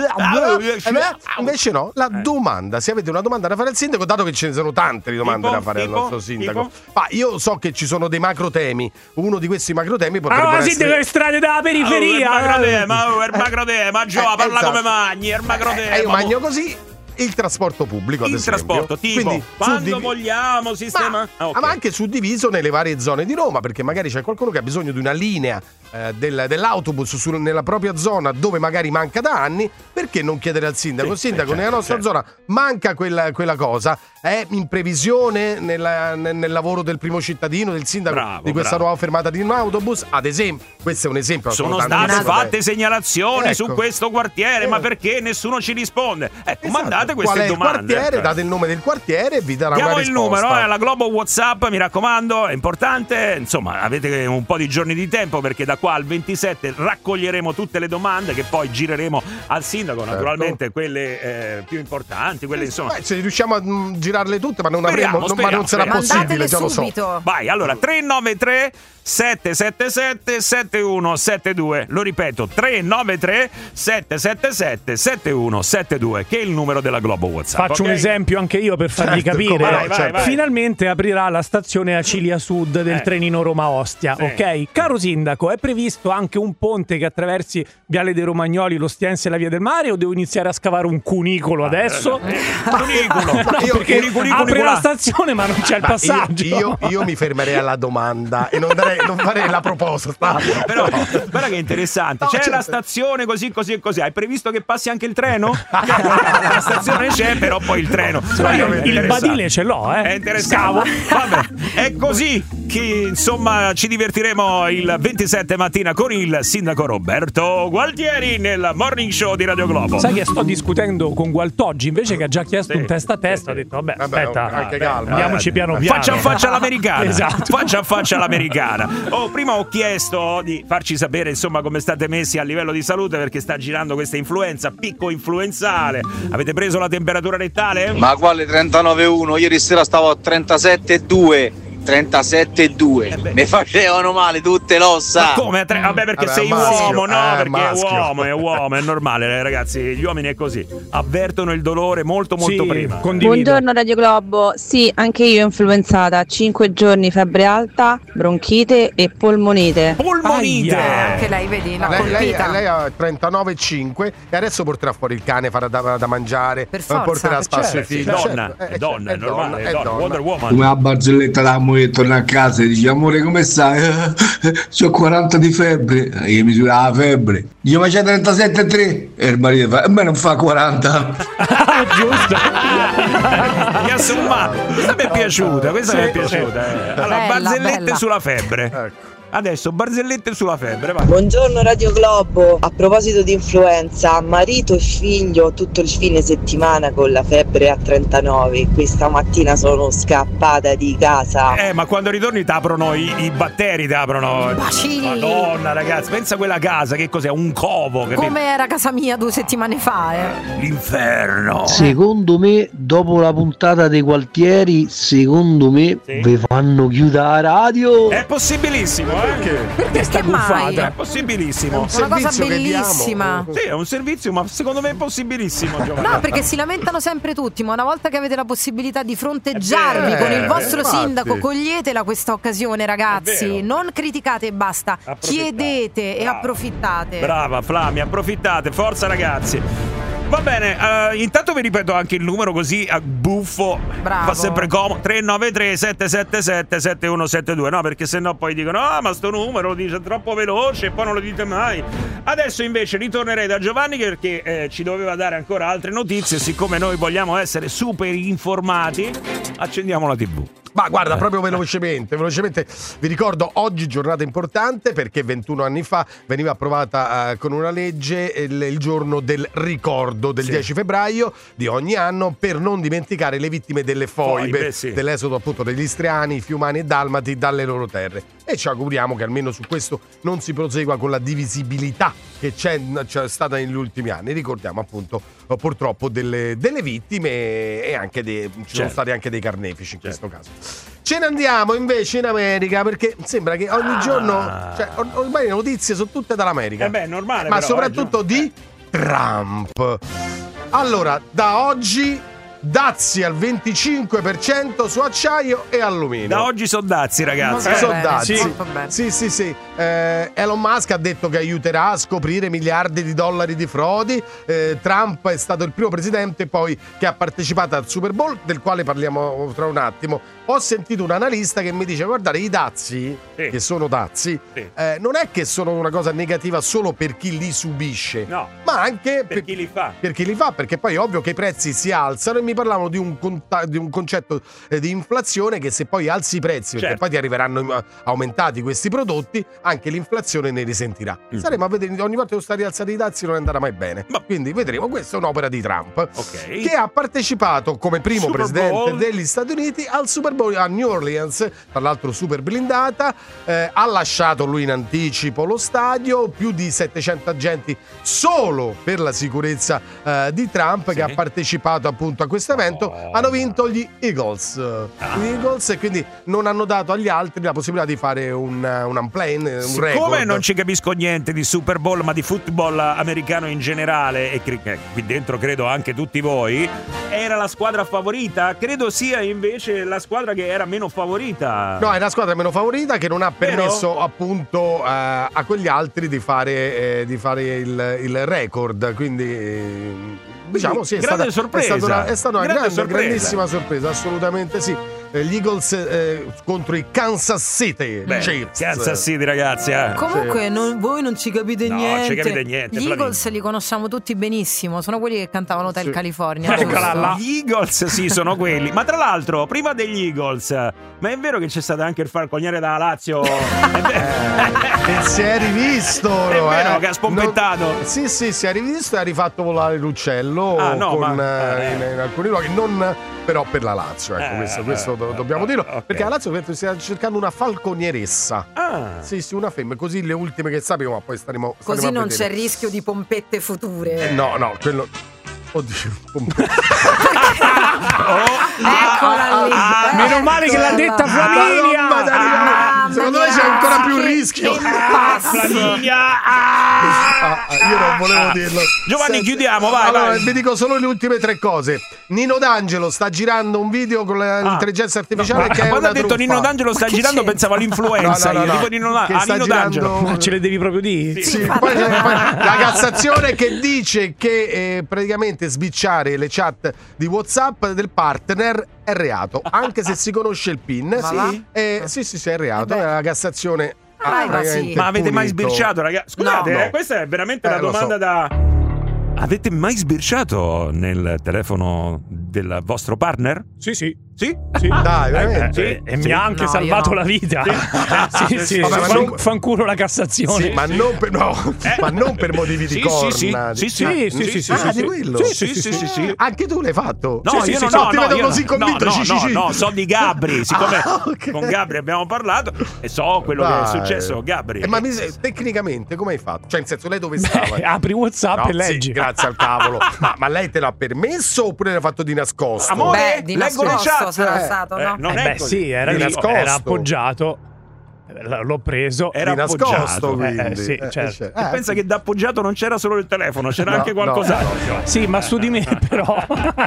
eh, invece no, la domanda, se avete una domanda da fare al sindaco, dato che ce ne sono tante di domande Tipo? da fare Tipo? al nostro sindaco, Tipo? ma io so che ci sono dei macro temi, uno di questi macro temi potrebbe Allora, essere sindaco, le strade della periferia. Oh, il macrodema, oh, il macrodema, Gio, Eh, parla esatto. come magni, il macrodema. Eh, io magno così il trasporto pubblico, ad Il esempio. trasporto, tipo, Quindi, quando suddivi- vogliamo sistema... Ma, Ah, ok. ma anche suddiviso nelle varie zone di Roma, perché magari c'è qualcuno che ha bisogno di una linea eh, del- dell'autobus su- nella propria zona dove magari manca da anni, perché non chiedere al sindaco? Sì, Sindaco, sì, nella certo, nostra certo. zona manca quella, quella cosa, è in previsione nella- nel, nel lavoro del primo cittadino, del sindaco, Bravo, di questa bravo. nuova fermata di un autobus, ad esempio. Questo è un esempio. Sono tanti state altri. fatte segnalazioni Ecco. su questo quartiere, Eh. ma perché nessuno ci risponde? Ecco, Esatto. mandate Qual queste è il domande. quartiere? ecco. Date il nome del quartiere e vi darà Diamo una il risposta. numero, eh, alla Globo WhatsApp, mi raccomando, è importante. Insomma, avete un po' di giorni di tempo, perché da qua al ventisette raccoglieremo tutte le domande che poi gireremo al sindaco, naturalmente quelle eh, più importanti, quelle insomma. Beh, se riusciamo a mm, girarle tutte, ma non avremo, Speriamo, non- ma non sarà speriamo. possibile, Mandatele già lo so. subito. Vai, allora tre nove tre sette sette sette sette uno sette due. Lo ripeto, tre nove tre sette sette sette sette uno sette due, che è il numero della Globo WhatsApp. Faccio ok? un esempio anche io per farvi Certo, capire. come no, Vai, vai, certo. vai. Finalmente aprirà la stazione Acilia Sud del Eh. trenino Roma-Ostia, Sì. ok? Caro sindaco, è previsto anche un ponte che attraversi Viale dei Romagnoli, l'Ostiense e la Via del Mare, o devo iniziare a scavare un cunicolo adesso? Cunicolo. No, io- perché io- cunicolo, apre cunicolo. la stazione ma non c'è il Ma passaggio. Io, io, io mi fermerei alla domanda e non, darei, non farei la proposta. Però guarda che è interessante. No, C'è certo. la stazione così così e così. Hai previsto che passi anche il treno? La stazione c'è, però poi il treno. Ma io È il interessante. badile ce l'ho, eh. È interessante. Vabbè, è così che insomma ci divertiremo il ventisette mattina con il sindaco Roberto Gualtieri nel morning show di Radio Globo. Sai che sto discutendo con Gualtoggi, invece che ha già chiesto Sì, un testa a testa, sì, ho detto vabbè, Vabbè, aspetta, anche calma, andiamoci eh. piano piano. Faccia a faccia all'americana. Esatto. Faccia a faccia all'americana. Oh, prima ho chiesto di farci sapere insomma come state messi a livello di salute, perché sta girando questa influenza picco influenzale. Avete preso la temperatura rettale? Ma quale trentanove virgola uno? Ieri sera stavo a trentasette virgola due. trentasette virgola due. Mi facevano male tutte l'ossa. Ma come? Tre- Vabbè, perché Vabbè, sei maschio. uomo, no? Eh, perché maschio. è uomo, è uomo, è normale, ragazzi. Gli uomini è così. Avvertono il dolore molto, molto Sì, prima. condivido. Buongiorno Radio Globo, sì, anche io influenzata, cinque giorni febbre alta, bronchite e polmonite. Polmonite! Aia. Anche lei, vedi, la Lei, lei, colpita. lei ha trentanove virgola cinque e adesso porterà fuori il cane, farà da, da mangiare, Per forza, porterà a spasso certo, i figli. Donna, certo. è donna, è normale, è donna, è Wonder Woman. Come la barzelletta da moglie moglie torna a casa e dice amore come stai? C'ho quaranta di febbre. E io misura la febbre. Dico ma c'è trentasette virgola tre. E il marito fa a me non fa quaranta. Giusto. Mi ha sommato. Questa mi è piaciuta, questa sì, mi è piaciuta. Eh. Allora, bella, barzellette bella. sulla febbre. Ecco. Adesso barzellette sulla febbre, vai. Buongiorno Radio Globo, a proposito di influenza, marito e figlio tutto il fine settimana con la febbre a trentanove, questa mattina sono scappata di casa. Eh, ma quando ritorni t'aprono i, i batteri, t'aprono. Bacilli. Madonna, ragazzi, pensa a quella casa, che cos'è? Un covo, capito? Come era casa mia due settimane fa, eh? L'inferno. Secondo me, dopo la puntata dei Gualtieri, secondo me Sì. vi fanno chiudere la radio. È possibilissimo, eh? Perché? Perché sta mai? buffata? È possibilissimo. un Una cosa servizio che bellissima. diamo. Sì, è un servizio, ma secondo me è possibilissimo, Giovanni. No, perché si lamentano sempre tutti, ma una volta che avete la possibilità di fronteggiarvi vero, con il vostro infatti. sindaco, coglietela questa occasione, È ragazzi. vero. Non criticate e basta, Approfittate. chiedete e Brava. approfittate. Brava Flavia, approfittate, forza ragazzi. Va bene, eh, intanto vi ripeto anche il numero così a buffo. Bravo. Fa sempre comodo. tre nove tre sette sette sette sette uno sette due. No, perché sennò poi dicono ah ma sto numero lo dice troppo veloce e poi non lo dite mai. Adesso invece ritornerei da Giovanni perché eh, ci doveva dare ancora altre notizie. Siccome noi vogliamo essere super informati, accendiamo la tivù. Ma guarda, proprio velocemente, velocemente vi ricordo oggi giornata importante perché ventuno anni fa veniva approvata eh, con una legge il, il giorno del ricordo del Sì. dieci febbraio di ogni anno per non dimenticare le vittime delle foibe, Foibe, sì. dell'esodo appunto degli istriani, fiumani e dalmati dalle loro terre. E ci auguriamo che almeno su questo non si prosegua con la divisibilità che c'è, c'è stata negli ultimi anni. Ricordiamo appunto purtroppo delle, delle vittime e anche dei, ci sono Certo. stati anche dei carnefici in Certo. questo caso. Ce ne andiamo invece in America perché sembra che ogni Ah. giorno, cioè or- ormai le notizie sono tutte dall'America. Eh beh, è normale. ma però, soprattutto eh, di Trump. Allora, da oggi dazi al venticinque per cento su acciaio e alluminio. Da oggi sono dazi, ragazzi. Molto Sono bene, dazi. molto bene. Sì, sì, sì. Eh, Elon Musk ha detto che aiuterà a scoprire miliardi di dollari di frodi. Eh, Trump è stato il primo presidente poi che ha partecipato al Super Bowl, del quale parliamo tra un attimo. Ho sentito un analista che mi dice: guardate, i dazi, Sì. che sono dazi, Sì. eh, non è che sono una cosa negativa solo per chi li subisce, No. ma anche Per chi li fa. per chi li fa, perché poi è ovvio che i prezzi si alzano e mi parlavano di un, conta- di un concetto eh, di inflazione che se poi alzi i prezzi, perché Certo. poi ti arriveranno eh, aumentati questi prodotti, anche l'inflazione ne risentirà. Mm. Staremo a vedere, ogni volta che sta rialzati i dazi non andrà mai bene. Ma- Quindi vedremo, questa è un'opera di Trump, Ok. che ha partecipato come primo Super presidente Bowl. degli Stati Uniti al Super Bowl a New Orleans, tra l'altro super blindata, eh, ha lasciato lui in anticipo lo stadio, più di settecento agenti solo per la sicurezza eh, di Trump, Sì. che ha partecipato appunto a questo evento. Oh. Hanno vinto gli Eagles, Ah. gli Eagles, e quindi non hanno dato agli altri la possibilità di fare un, un unplane, un Siccome record. non ci capisco niente di Super Bowl, ma di football americano in generale, e cre- eh, qui dentro credo anche tutti voi, era la squadra favorita? Credo sia invece la squadra che era meno favorita. No, è la squadra meno favorita che non ha Vero? permesso appunto eh, a quegli altri di fare, eh, di fare il, il record. Quindi eh, diciamo sì, è grande stata, sorpresa. è stata una, è stata una Grande grande, sorpresa. grandissima sorpresa, assolutamente sì. Eh, Gli Eagles eh, contro i Kansas City Beh, Chiefs. Kansas City, ragazzi. Eh. Comunque non- voi non ci capite No, niente. ci capite niente, Gli Flavio. Eagles li conosciamo tutti benissimo. Sono quelli che cantavano Hotel Sì. California. Eccola giusto? là. Gli Eagles, sì, sono quelli. Ma tra l'altro, prima degli Eagles, ma è vero che c'è stato anche il falconiere da Lazio? È vero, E si è rivisto, È no, vero eh? che ha spompettato. Non- sì, sì, si è rivisto e ha rifatto volare l'uccello Ah, no, con, ma- eh, in, in alcuni luoghi, non però per la Lazio. Ecco, Eh, questo, eh, questo do- eh, dobbiamo eh, dirlo. ok. Perché la Lazio penso stia cercando una falconieressa. Ah. Sì, sì, una femmina, così le ultime che sappiamo, ma poi staremo, staremo Così a non vedere. c'è rischio di pompette future. Eh, no, no, quello. Oddio, Eccola lì. Ah, meno male che l'ha detta Eccola. Flaminia. Madonna, Daniela, Mamma secondo me mia, c'è ancora più che rischio. impasto. Flaminia. Ah, io non volevo dirlo. Giovanni, Senti, chiudiamo, vai, allora, vai. vi dico solo le ultime tre cose. Nino D'Angelo sta girando un video con l'intelligenza artificiale Ma che è quando una ha detto truffa. Nino D'Angelo sta Ma che girando, c'entra? pensavo all'influenza. No, no, no, io no. dico Nino, Che a sta Nino girando- D'Angelo. Ma ce le devi proprio dire? Sì, infatti. poi, poi la Cassazione che dice che eh, praticamente sbicciare le chat di WhatsApp del partner è reato, anche se si conosce il PIN. Sì? Eh, sì, sì, sì, è reato. Eh la Cassazione Ah, ha ma sì. praticamente Ma avete mai punito. sbirciato, ragazzi? Scusate, No. eh, questa è veramente Eh, una lo domanda so. da... Avete mai sbirciato nel telefono del vostro partner? Sì, sì. Sì? Sì. Dai, Eh, veramente? eh, E sì. mi ha anche No, salvato io no. la vita. Sì, sì, Vabbè, ma fan- non- fanculo la Cassazione. Sì, ma non per, no, Eh. ma non per motivi di Sì, corna. sì, sì, di- sì, sì, sì, sì, sì, Ah, sì, di sì. quello? Sì, sì, sì, sì, sì. Anche tu l'hai fatto? No, Sì, io sì, non sì, no, ti no, vedo io così no, convinto. no, ci, ci, no, ci. no, so di Gabri, siccome Ah, ok. con Gabri abbiamo parlato e so quello che è Dai. successo. Gabri. Eh, ma mi, tecnicamente come hai fatto? Cioè, in senso, lei dove stava? Beh, apri WhatsApp No, e leggi. sì, grazie al cavolo. ma, ma lei te l'ha permesso oppure l'ha fatto di nascosto? Amore, Beh, di leggo le nascosto chat. sarà Eh, stato, eh, no? non Eh è beh, così. sì, era, Di lì, nascosto. era appoggiato. Eh, L'ho preso. Era Di nascosto, appoggiato. quindi. Eh, eh, sì, Eh, certo. cioè, E eh, pensa che da appoggiato non c'era solo il telefono, c'era No, anche no, qualcos'altro. Sì, ma su di me però.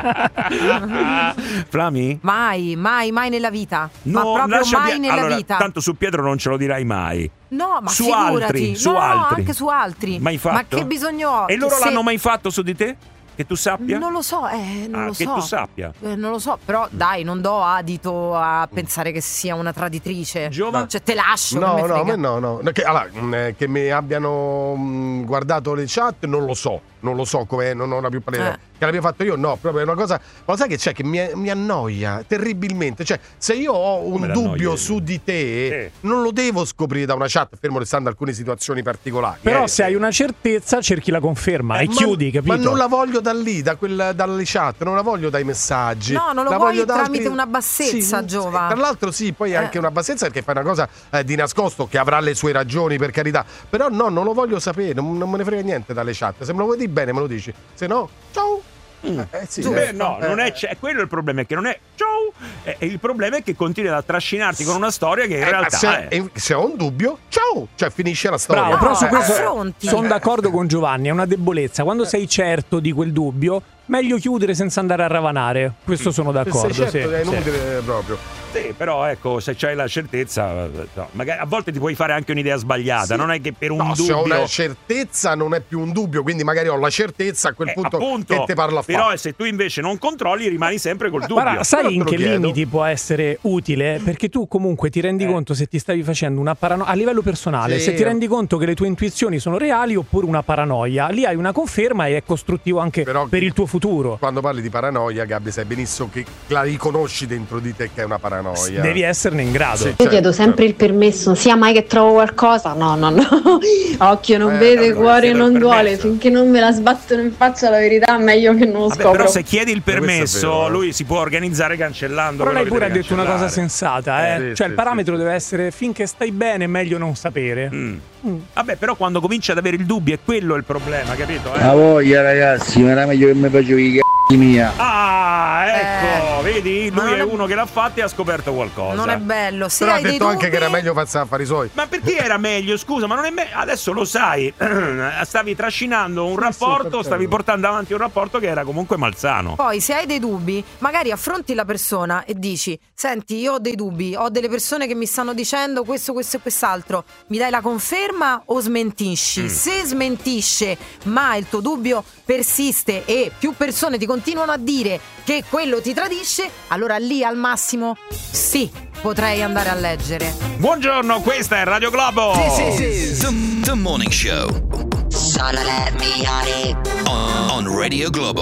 Flami? Mai, mai, mai nella vita. No, ma proprio lascia mai Pie- nella allora, vita. Tanto su Pietro non ce lo dirai mai. No, ma su figurati. altri, su no, altri. anche su altri. Mai fatto? Ma che bisogno ho? E loro Se- l'hanno mai fatto su di te? Che tu sappia? Non lo so, eh, non Ah, lo che so. tu sappia. Eh, non lo so, però dai, non do adito a pensare che sia una traditrice. Giova? Cioè, te lascio. No, che me no, frega. ma no, no. Che, allora, mh, eh, che mi abbiano mh, guardato le chat, non lo so. Non lo so come, non ho la più pallida. Eh. Che l'abbia fatto io, no, proprio è una cosa. Ma sai che c'è che mi, mi annoia terribilmente. Cioè, se io ho un Come dubbio l'annoia? su di te, Eh. non lo devo scoprire da una chat, fermo restando alcune situazioni particolari. Però eh. se hai una certezza cerchi la conferma Eh, e ma- chiudi, capito? Ma non la voglio da lì, da quel, dalle chat, non la voglio dai messaggi. No, non lo la vuoi voglio da tramite altri- una bassezza, Sì, Giova. Tra l'altro sì, poi Eh. anche una bassezza perché fai una cosa eh, di nascosto che avrà le sue ragioni, per carità. Però no, non lo voglio sapere, non, non me ne frega niente dalle chat. Se me lo vuoi dire bene me lo dici, se no, ciao. Eh, eh, sì, Beh, eh, no, eh, non è c'è, quello è il problema, è che non è ciao. E, e il problema è che continui a trascinarti con una storia che in eh, realtà se, è... eh, se ho un dubbio, ciao, cioè finisce la storia. Bravo, però su No, questo affronti. sono d'accordo con Giovanni, è una debolezza. Quando sei certo di quel dubbio, meglio chiudere senza andare a ravanare. Questo sono Se d'accordo. sei certo sì, è sì. inutile proprio. Sì, però ecco, se c'hai la certezza, no, magari a volte ti puoi fare anche un'idea sbagliata, non è che per un No, se ho dubbio... una certezza non è più un dubbio, quindi magari ho la certezza a quel Eh, punto appunto, che te parlo a fare. però se tu invece non controlli rimani sempre col dubbio. Guarda, sai Però in te lo che chiedo. limiti può essere utile? Perché tu comunque ti rendi Eh. conto se ti stavi facendo una paranoia a livello personale, Sì. se ti rendi conto che le tue intuizioni sono reali oppure una paranoia, lì hai una conferma e è costruttivo anche Però per il tuo futuro. Quando parli di paranoia, Gabri, sai benissimo che la riconosci dentro di te che è una paranoia. Devi esserne in grado. Sì, Io certo, chiedo sempre certo. il permesso, sia mai che trovo qualcosa. No, no, no. Occhio non Eh, vede, allora, cuore chiedo non il duole. permesso. Finché non me la sbattono in faccia la verità, meglio che non lo Vabbè, scopro. però se chiedi il Questo è permesso, vero, eh. lui si può organizzare cancellando. Però lei quello pure ha che deve detto una cosa cancellare. sensata, eh? Eh, sì, cioè sì, il parametro sì, deve essere finché stai bene è meglio non sapere. Mm. Vabbè, però quando cominci ad avere il dubbio è quello il problema, capito? Eh? A voglia ragazzi, ma era meglio che mi facevo i c***i mia. Ah, ecco, Eh, vedi? ma Lui non è è- uno che l'ha fatto e ha scoperto qualcosa. Non è bello. Se Però ha hai dei detto dubbi, anche che era meglio farsi affari suoi. Ma perché era meglio? Scusa, ma non è meglio. Adesso lo sai. Stavi trascinando un rapporto, perfetto. stavi portando avanti un rapporto che era comunque malsano. Poi se hai dei dubbi, magari affronti la persona e dici: senti, io ho dei dubbi, ho delle persone che mi stanno dicendo questo, questo e quest'altro. Mi dai la conferma o smentisci? Mm. Se smentisce, ma il tuo dubbio persiste e più persone ti continuano a dire che quello ti tradisce, allora lì al massimo sì, potrei andare a leggere. Buongiorno, questa è Radio Globo. This is the, the morning show Sono le migliori. on, on Radio Globo.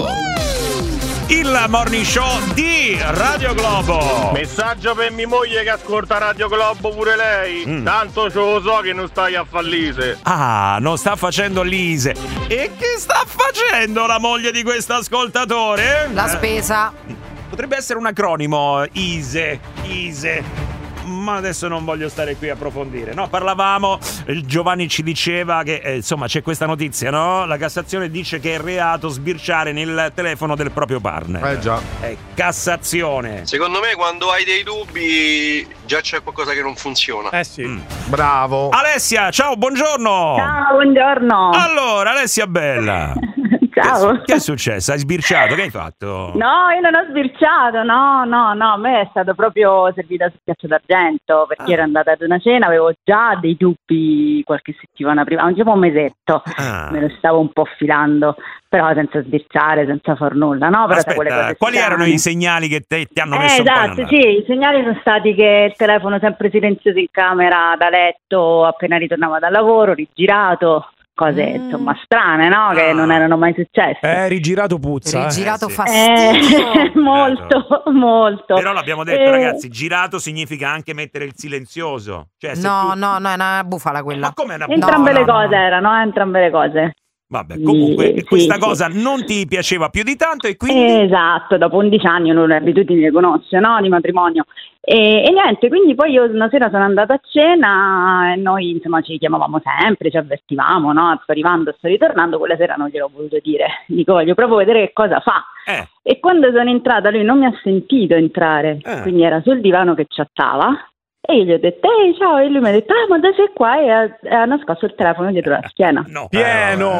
Il morning show di Radio Globo. Messaggio per mia moglie che ascolta Radio Globo pure lei. Mm. Tanto ce lo so che non stai a fallire. Ah, non sta facendo l'Ise. E che sta facendo la moglie di questo ascoltatore? La Eh, spesa. Potrebbe essere un acronimo, ISE, ISE. Ma adesso non voglio stare qui a approfondire. No, parlavamo, eh, Giovanni ci diceva che eh, insomma c'è questa notizia, no? La Cassazione dice che è reato sbirciare nel telefono del proprio partner. Eh già. È Cassazione. Secondo me quando hai dei dubbi già c'è qualcosa che non funziona. Eh sì. Mm. Bravo. Alessia, ciao, buongiorno. Ciao, buongiorno. Allora, Alessia bella. Ciao. Che è successo? Hai sbirciato? Che hai fatto? No, io non ho sbirciato, no, no, no, a me è stato proprio servita sul piatto d'argento perché Ah. ero andata ad una cena, avevo già dei dubbi qualche settimana prima, diciamo un mesetto, Ah. me lo stavo un po' filando, però senza sbirciare, senza far nulla, no? Però sai, quelle Aspetta, cose quali strane. erano i segnali che te- ti hanno Eh, messo un po' in esatto, allarme? sì, i segnali sono stati che il telefono sempre silenzioso in camera da letto appena ritornava dal lavoro, rigirato, cose insomma strane, no? Che non erano mai successe. Eh, rigirato puzza. Rigirato eh. fastidio. Eh, molto, molto. Però l'abbiamo detto, Eh, ragazzi, girato significa anche mettere il silenzioso. Cioè, se No, tu... no, no, è una bufala quella. Ma com'è una Entrambe No, le no, no, cose erano, eh, entrambe le cose. Vabbè, comunque Sì, questa sì, cosa sì. non ti piaceva più di tanto e quindi... Esatto, dopo undici anni uno le abitudini le conosce, no? Di matrimonio. E, e niente, quindi poi io una sera sono andata a cena e noi insomma ci chiamavamo sempre, ci avvertivamo, no? Sto arrivando, sto ritornando, quella sera non gliel'ho voluto dire. Dico, voglio proprio vedere che cosa fa. Eh. E quando sono entrata lui non mi ha sentito entrare, Eh. quindi era sul divano che chattava. E io gli ho detto, ehi ciao, e lui mi ha detto, ah ma da sei qua, e ha, ha nascosto il telefono dietro la schiena. No. Pieno!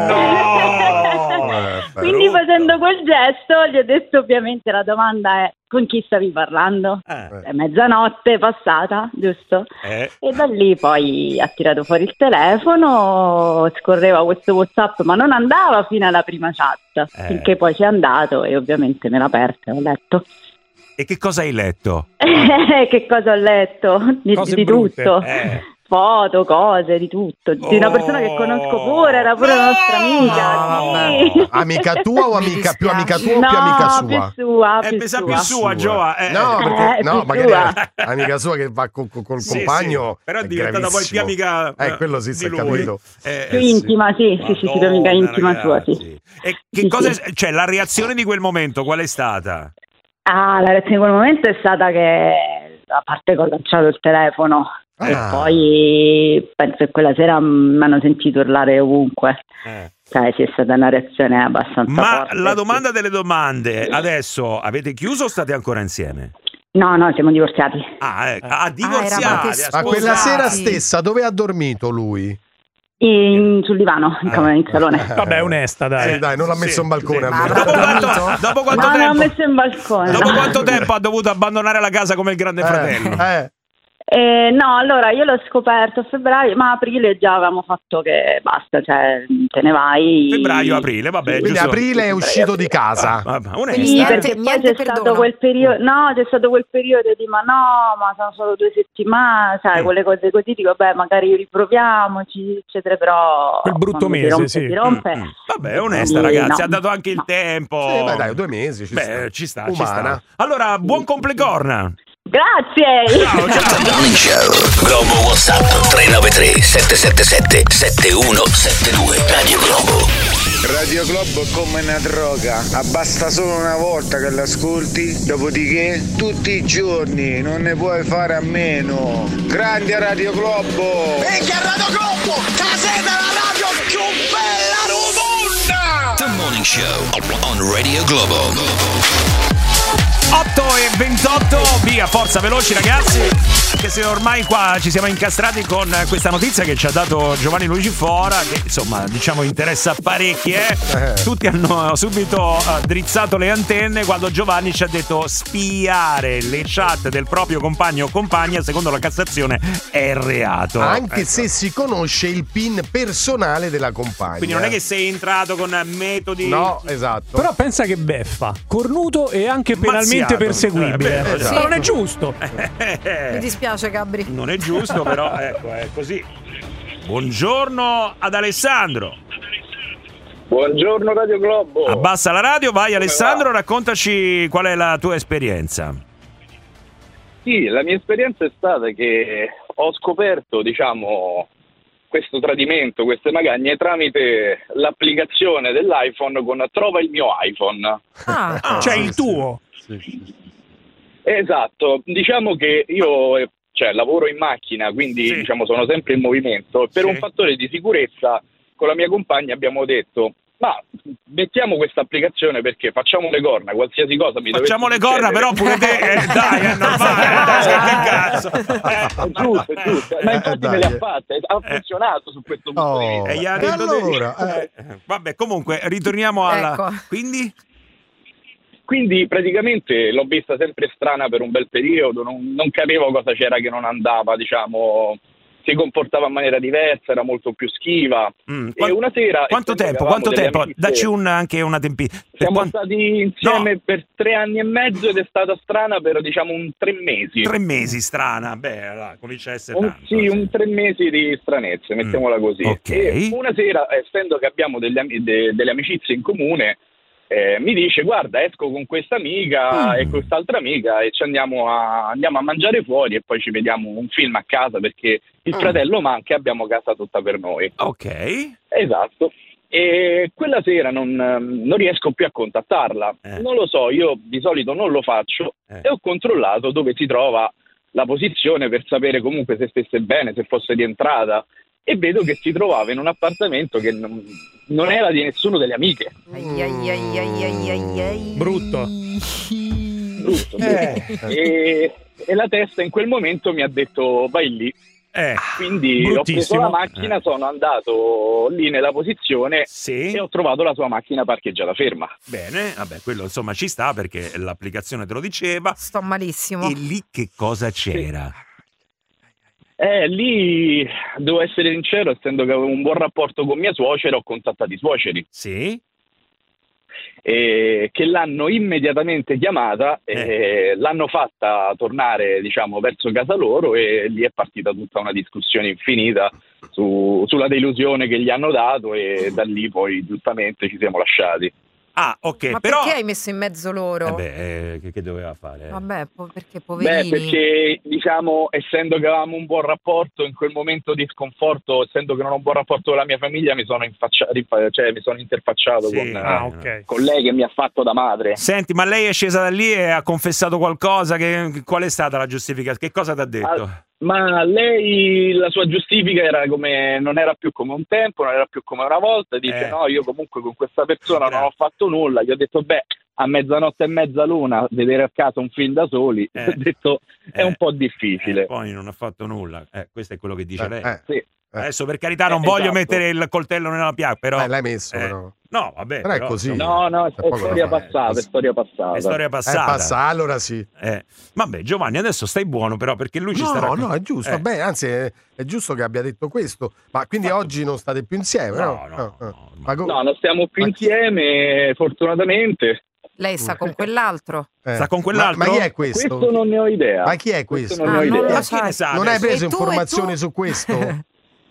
Quindi facendo quel gesto gli ho detto, ovviamente la domanda è, con chi stavi parlando? È mezzanotte passata, giusto? Eh. E da lì poi ha tirato fuori il telefono, scorreva questo WhatsApp, ma non andava fino alla prima chat, Eh. finché poi c'è andato e ovviamente me l'ha aperta, ho letto. E che cosa hai letto? Che cosa ho letto? Di, Cose di brutte. tutto. Eh. Foto, cose, di tutto. Di una persona che conosco pure, era pure una nostra amica. Sì. Amica tua o amica più amica tua o No, più amica sua? più sua, Eh, più pensa sua. più sua, Gioa. Eh. No, Eh, perché, no più magari sua. è amica sua che va co- co- col Sì, compagno. sì, però è è diventata poi più gravissimo. amica Eh, quello sì, di si è lui. capito. Eh, Più eh, sì. intima, sì, sì, sì, sì, più amica Madonna, intima sua, ragazzi. sì. E che Sì, cosa sì. è- cioè la reazione di quel momento qual è stata? Ah, la reazione di quel momento è stata che, a parte che ho lanciato il telefono, Ah. e poi penso che quella sera mi hanno sentito urlare ovunque. Eh. Cioè, c'è stata una reazione abbastanza Ma forte. la domanda delle domande, adesso avete chiuso o state ancora insieme? No, no, siamo divorziati. Ah, eh, ah, divorziati. eravate Ma quella Scusati. sera stessa dove ha dormito lui? In- sul divano, in, camera- in salone. Vabbè, è onesta, dai. Eh, dai, non l'ha messo Sì, in balcone. sì. almeno. Dopo quanto, dopo quanto No, non l'ho tempo? messo in balcone. Dopo no. quanto tempo ha dovuto abbandonare la casa come il grande fratello? Eh, Eh, no, allora io l'ho scoperto a febbraio, ma a aprile già avevamo fatto che basta, cioè te ne vai. Febbraio, aprile, vabbè, quindi giusto. aprile è uscito di casa. Ah, vabbè, onesta. Sì, Quindi niente- perché poi niente c'è perdono. stato quel periodo, no, c'è stato quel periodo di ma no, ma sono solo due settimane, sai, Mm. quelle cose così, dico, beh, magari riproviamoci, eccetera, però Quel brutto quando si mese, rompe, sì. si rompe. Mm, Vabbè, è onesta, Sì, ragazzi, no. ha dato anche il No. tempo. Sì, beh, dai, due mesi ci Beh, sta. ci sta, ci Umana. sta. Allora, buon complecorna. Grazie! Ciao, ciao. Morning Show. Globo WhatsApp tre nove tre sette sette sette sette uno sette due. Radio Globo. Radio Globo è come una droga, abbasta solo una volta che l'ascolti, dopodiché tutti i giorni non ne puoi fare a meno. Grande Radio Globo! E che Radio Globo, caseta la radio più bella del mondo! The Morning Show on Radio Globo. otto e ventotto, via, forza, veloci ragazzi, anche se ormai qua ci siamo incastrati con questa notizia che ci ha dato Giovanni Luigi Fora, che insomma diciamo interessa parecchi, eh? Tutti hanno subito eh, drizzato le antenne quando Giovanni ci ha detto spiare le chat del proprio compagno o compagna secondo la Cassazione è reato. Anche Ecco. se si conosce il PIN personale della compagna. Quindi non è che sei entrato con metodi... No, esatto. Però pensa che beffa, cornuto e anche penalmente Mazziato. perseguibile. Eh, beh, esatto. Ma non è giusto. Mi dispiace, Gabri. Non è giusto, però ecco, è così. Buongiorno ad Alessandro. Buongiorno Radio Globo. Abbassa la radio, vai Alessandro, raccontaci qual è la tua esperienza. Sì, la mia esperienza è stata che ho scoperto, diciamo, questo tradimento, queste magagne tramite l'applicazione dell'iPhone con Trova il mio iPhone. Ah, Ah, cioè il tuo. Esatto, diciamo che io eh, cioè, lavoro in macchina, quindi Sì. diciamo sono sempre in movimento e per Sì. un fattore di sicurezza con la mia compagna abbiamo detto ma mettiamo questa applicazione perché facciamo le corna, qualsiasi cosa mi facciamo le corna, però pure te eh, dai, è normale, dai, che cazzo è giusto, è giusto, ma infatti eh, me le ha fatte, ha funzionato eh. su questo punto oh, di vista. E gli ha e allora, eh. vabbè, comunque ritorniamo alla ecco. quindi Quindi praticamente l'ho vista sempre strana per un bel periodo, non, non capivo cosa c'era che non andava, diciamo, si comportava in maniera diversa, era molto più schiva. Mm, e una sera... Quanto tempo? Quanto tempo? Dacci un, anche una tempistica. Siamo quant... stati insieme no. per tre anni e mezzo ed è stata strana per, diciamo, un tre mesi. Tre mesi strana, beh, allora, comincia a essere un, tanto. Sì, un tre mesi di stranezze, mettiamola così. Okay. E una sera, essendo che abbiamo degli, de, delle amicizie in comune, Eh, mi dice guarda esco con questa amica mm. e quest'altra amica e ci andiamo a, andiamo a mangiare fuori e poi ci vediamo un film a casa perché il mm. fratello manca e abbiamo casa tutta per noi. Ok. Esatto. E quella sera non, non riesco più a contattarla, eh. non lo so, io di solito non lo faccio eh. e ho controllato dove si trova la posizione per sapere comunque se stesse bene, se fosse rientrata. E vedo che si trovava in un appartamento che non, non era di nessuno delle amiche. Ai, ai, ai, ai, ai, ai, ai. Brutto. Brutto. Eh. E, e la testa in quel momento mi ha detto vai lì. Eh, Quindi ho preso la macchina, eh. sono andato lì nella posizione sì. e ho trovato la sua macchina parcheggiata ferma. Bene, vabbè, quello insomma ci sta perché l'applicazione te lo diceva. Sto malissimo. E lì che cosa c'era? Sì. Eh, lì devo essere sincero, essendo che avevo un buon rapporto con mia suocera, ho contattato i suoceri. Sì. E che l'hanno immediatamente chiamata e eh. l'hanno fatta tornare, diciamo, verso casa loro e lì è partita tutta una discussione infinita su, sulla delusione che gli hanno dato e da lì poi giustamente ci siamo lasciati. Ah, ok, ma però... perché hai messo in mezzo loro? Eh beh, eh, che, che doveva fare? Vabbè, po- perché poverini. Beh, perché, diciamo, essendo che avevamo un buon rapporto, in quel momento di sconforto, essendo che non ho un buon rapporto con la mia famiglia, mi sono, infaccia- cioè, mi sono interfacciato sì, con, ah, eh, okay. con lei che mi ha fatto da madre. Senti, ma lei è scesa da lì e ha confessato qualcosa? Che, qual è stata la giustificazione? Che cosa ti ha detto? Ah, ma lei, la sua giustifica era come non era più come un tempo, non era più come una volta, dice eh. no, io comunque con questa persona non ho fatto nulla. Gli ho detto beh, a mezzanotte e mezza l'una vedere a casa un film da soli, eh. ho detto è eh. un po' difficile. Eh, poi non ha fatto nulla, eh, questo è quello che dice eh, lei. Eh. Sì. Adesso per carità non eh, voglio esatto. mettere il coltello nella piaga, però... Eh, l'hai messo, eh. però. No, vabbè. Però, però è così. No, no, è, è storia passata, è storia passata. È storia passata. È passata, allora sì. Eh. Vabbè, Giovanni, adesso stai buono però, perché lui ci no, sta raccont- No, no, è giusto, eh. beh, anzi è, è giusto che abbia detto questo. Ma quindi Fatto. oggi non state più insieme, no? No, no, no, no, ma no, no non stiamo più insieme, fortunatamente. Lei sta con quell'altro? Eh. Sta con quell'altro? Ma, ma chi è questo? Questo non ne ho idea. Ma chi è questo? questo non, ah, ne ho idea. Non, so. ne sa non hai preso e tu, informazioni e tu? su questo?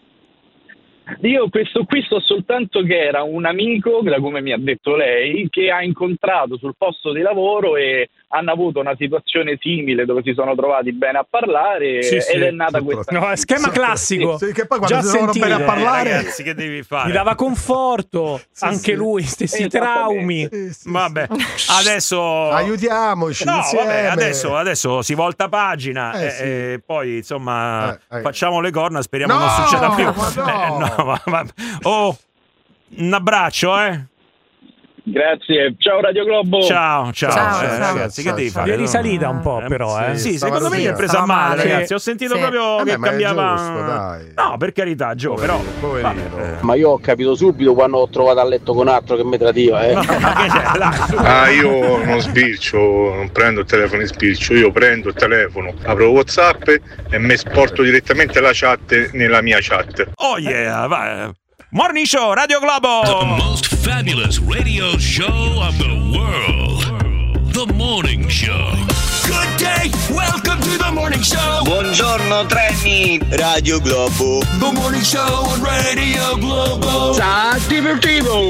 Io questo qui so soltanto che era un amico, da come mi ha detto lei, che ha incontrato sul posto di lavoro e hanno avuto una situazione simile dove si sono trovati bene a parlare sì, ed sì, è nata sì, questa... No, schema classico. Sì, che poi quando già si trovano sentito. bene a parlare... Eh, ragazzi, che devi fare? Gli dava conforto, sì, anche sì. lui, stessi traumi. Sì, sì, Vabbè, adesso... Aiutiamoci No, insieme. vabbè, adesso, adesso si volta pagina Eh, e, sì. e poi, insomma, Eh, eh. facciamo le corna, speriamo No, non succeda più. ma no. Eh, no, ma- ma- Oh, un abbraccio, eh. Grazie, ciao Radio Globo. Ciao, ciao, Ciao, eh, ciao. ragazzi, Ciao, che devi ciao. fare? È risalita un po', Eh, però, eh. Sì, stava secondo me così, gli è presa stava male, male. ragazzi. Ho sentito Sì. proprio Vabbè, che ma è cambiava. giusto, dai. No, per carità, Gio, però. Poverino. Vabbè. Ma io ho capito subito quando ho trovato a letto con altro che mi tradiva, eh. Ma che c'è? Dai, su. Ah, io non sbircio, non prendo il telefono in spircio, io prendo il telefono, apro WhatsApp e mi esporto direttamente la chat nella mia chat. Oh yeah, vai. Morning Show, Radio Globo. The most fabulous radio show of the world. The Morning Show. Good day, welcome to the morning show. Buongiorno treni, Radio Globo. The morning show on Radio Globo. Ciao, divertivo.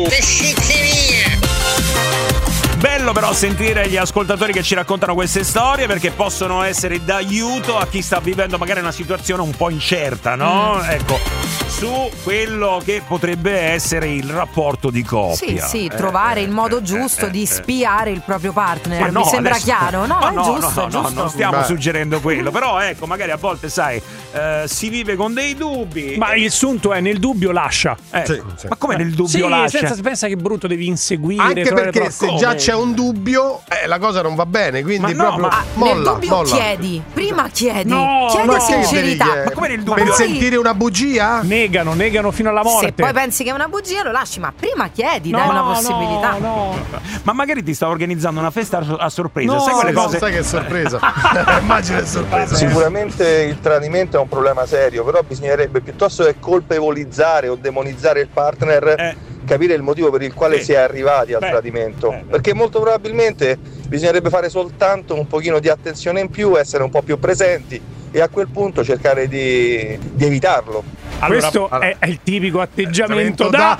Bello però sentire gli ascoltatori che ci raccontano queste storie, perché possono essere d'aiuto a chi sta vivendo magari una situazione un po' incerta, no? Mm. Ecco, su quello che potrebbe essere il rapporto di coppia. Sì, sì, Eh, trovare eh, il modo eh, giusto eh, di eh. spiare il proprio partner. Ma no, Mi sembra adesso- chiaro? No, Ma è no, giusto, no, è no, giusto. non stiamo Beh. suggerendo quello, però ecco, magari a volte sai, eh, si vive con dei dubbi. Ma il sunto è nel dubbio lascia. Ecco. Sì, sì. Ma come nel dubbio Sì, lascia? senza pensa che brutto devi inseguire. Anche trovare perché troppo- se già Come? c'è un dubbio, eh, la cosa non va bene. Quindi Ma no, proprio ma- Ah, molla, nel dubbio molla. chiedi, prima chiedi, No, chiedi no. sincerità. Che devi- Ma come nel dubbio? Per Poi- sentire una bugia? Negano, negano fino alla morte. Se poi pensi che è una bugia lo lasci, ma prima chiedi, No, dai una no, possibilità. no. Ma magari ti sta organizzando una festa a a sorpresa, No, sai quelle No, cose? sai che sorpresa. Immagina che sorpresa. Sicuramente il tradimento è un problema serio, però bisognerebbe piuttosto che colpevolizzare o demonizzare il partner, Eh. capire il motivo per il quale Sì. si è arrivati al Beh. tradimento. Eh. Perché molto probabilmente bisognerebbe fare soltanto un pochino di attenzione in più, essere un po' più presenti e a quel punto cercare di, di evitarlo. Allora, Questo allora- è, è il tipico atteggiamento Atteggiamento da, da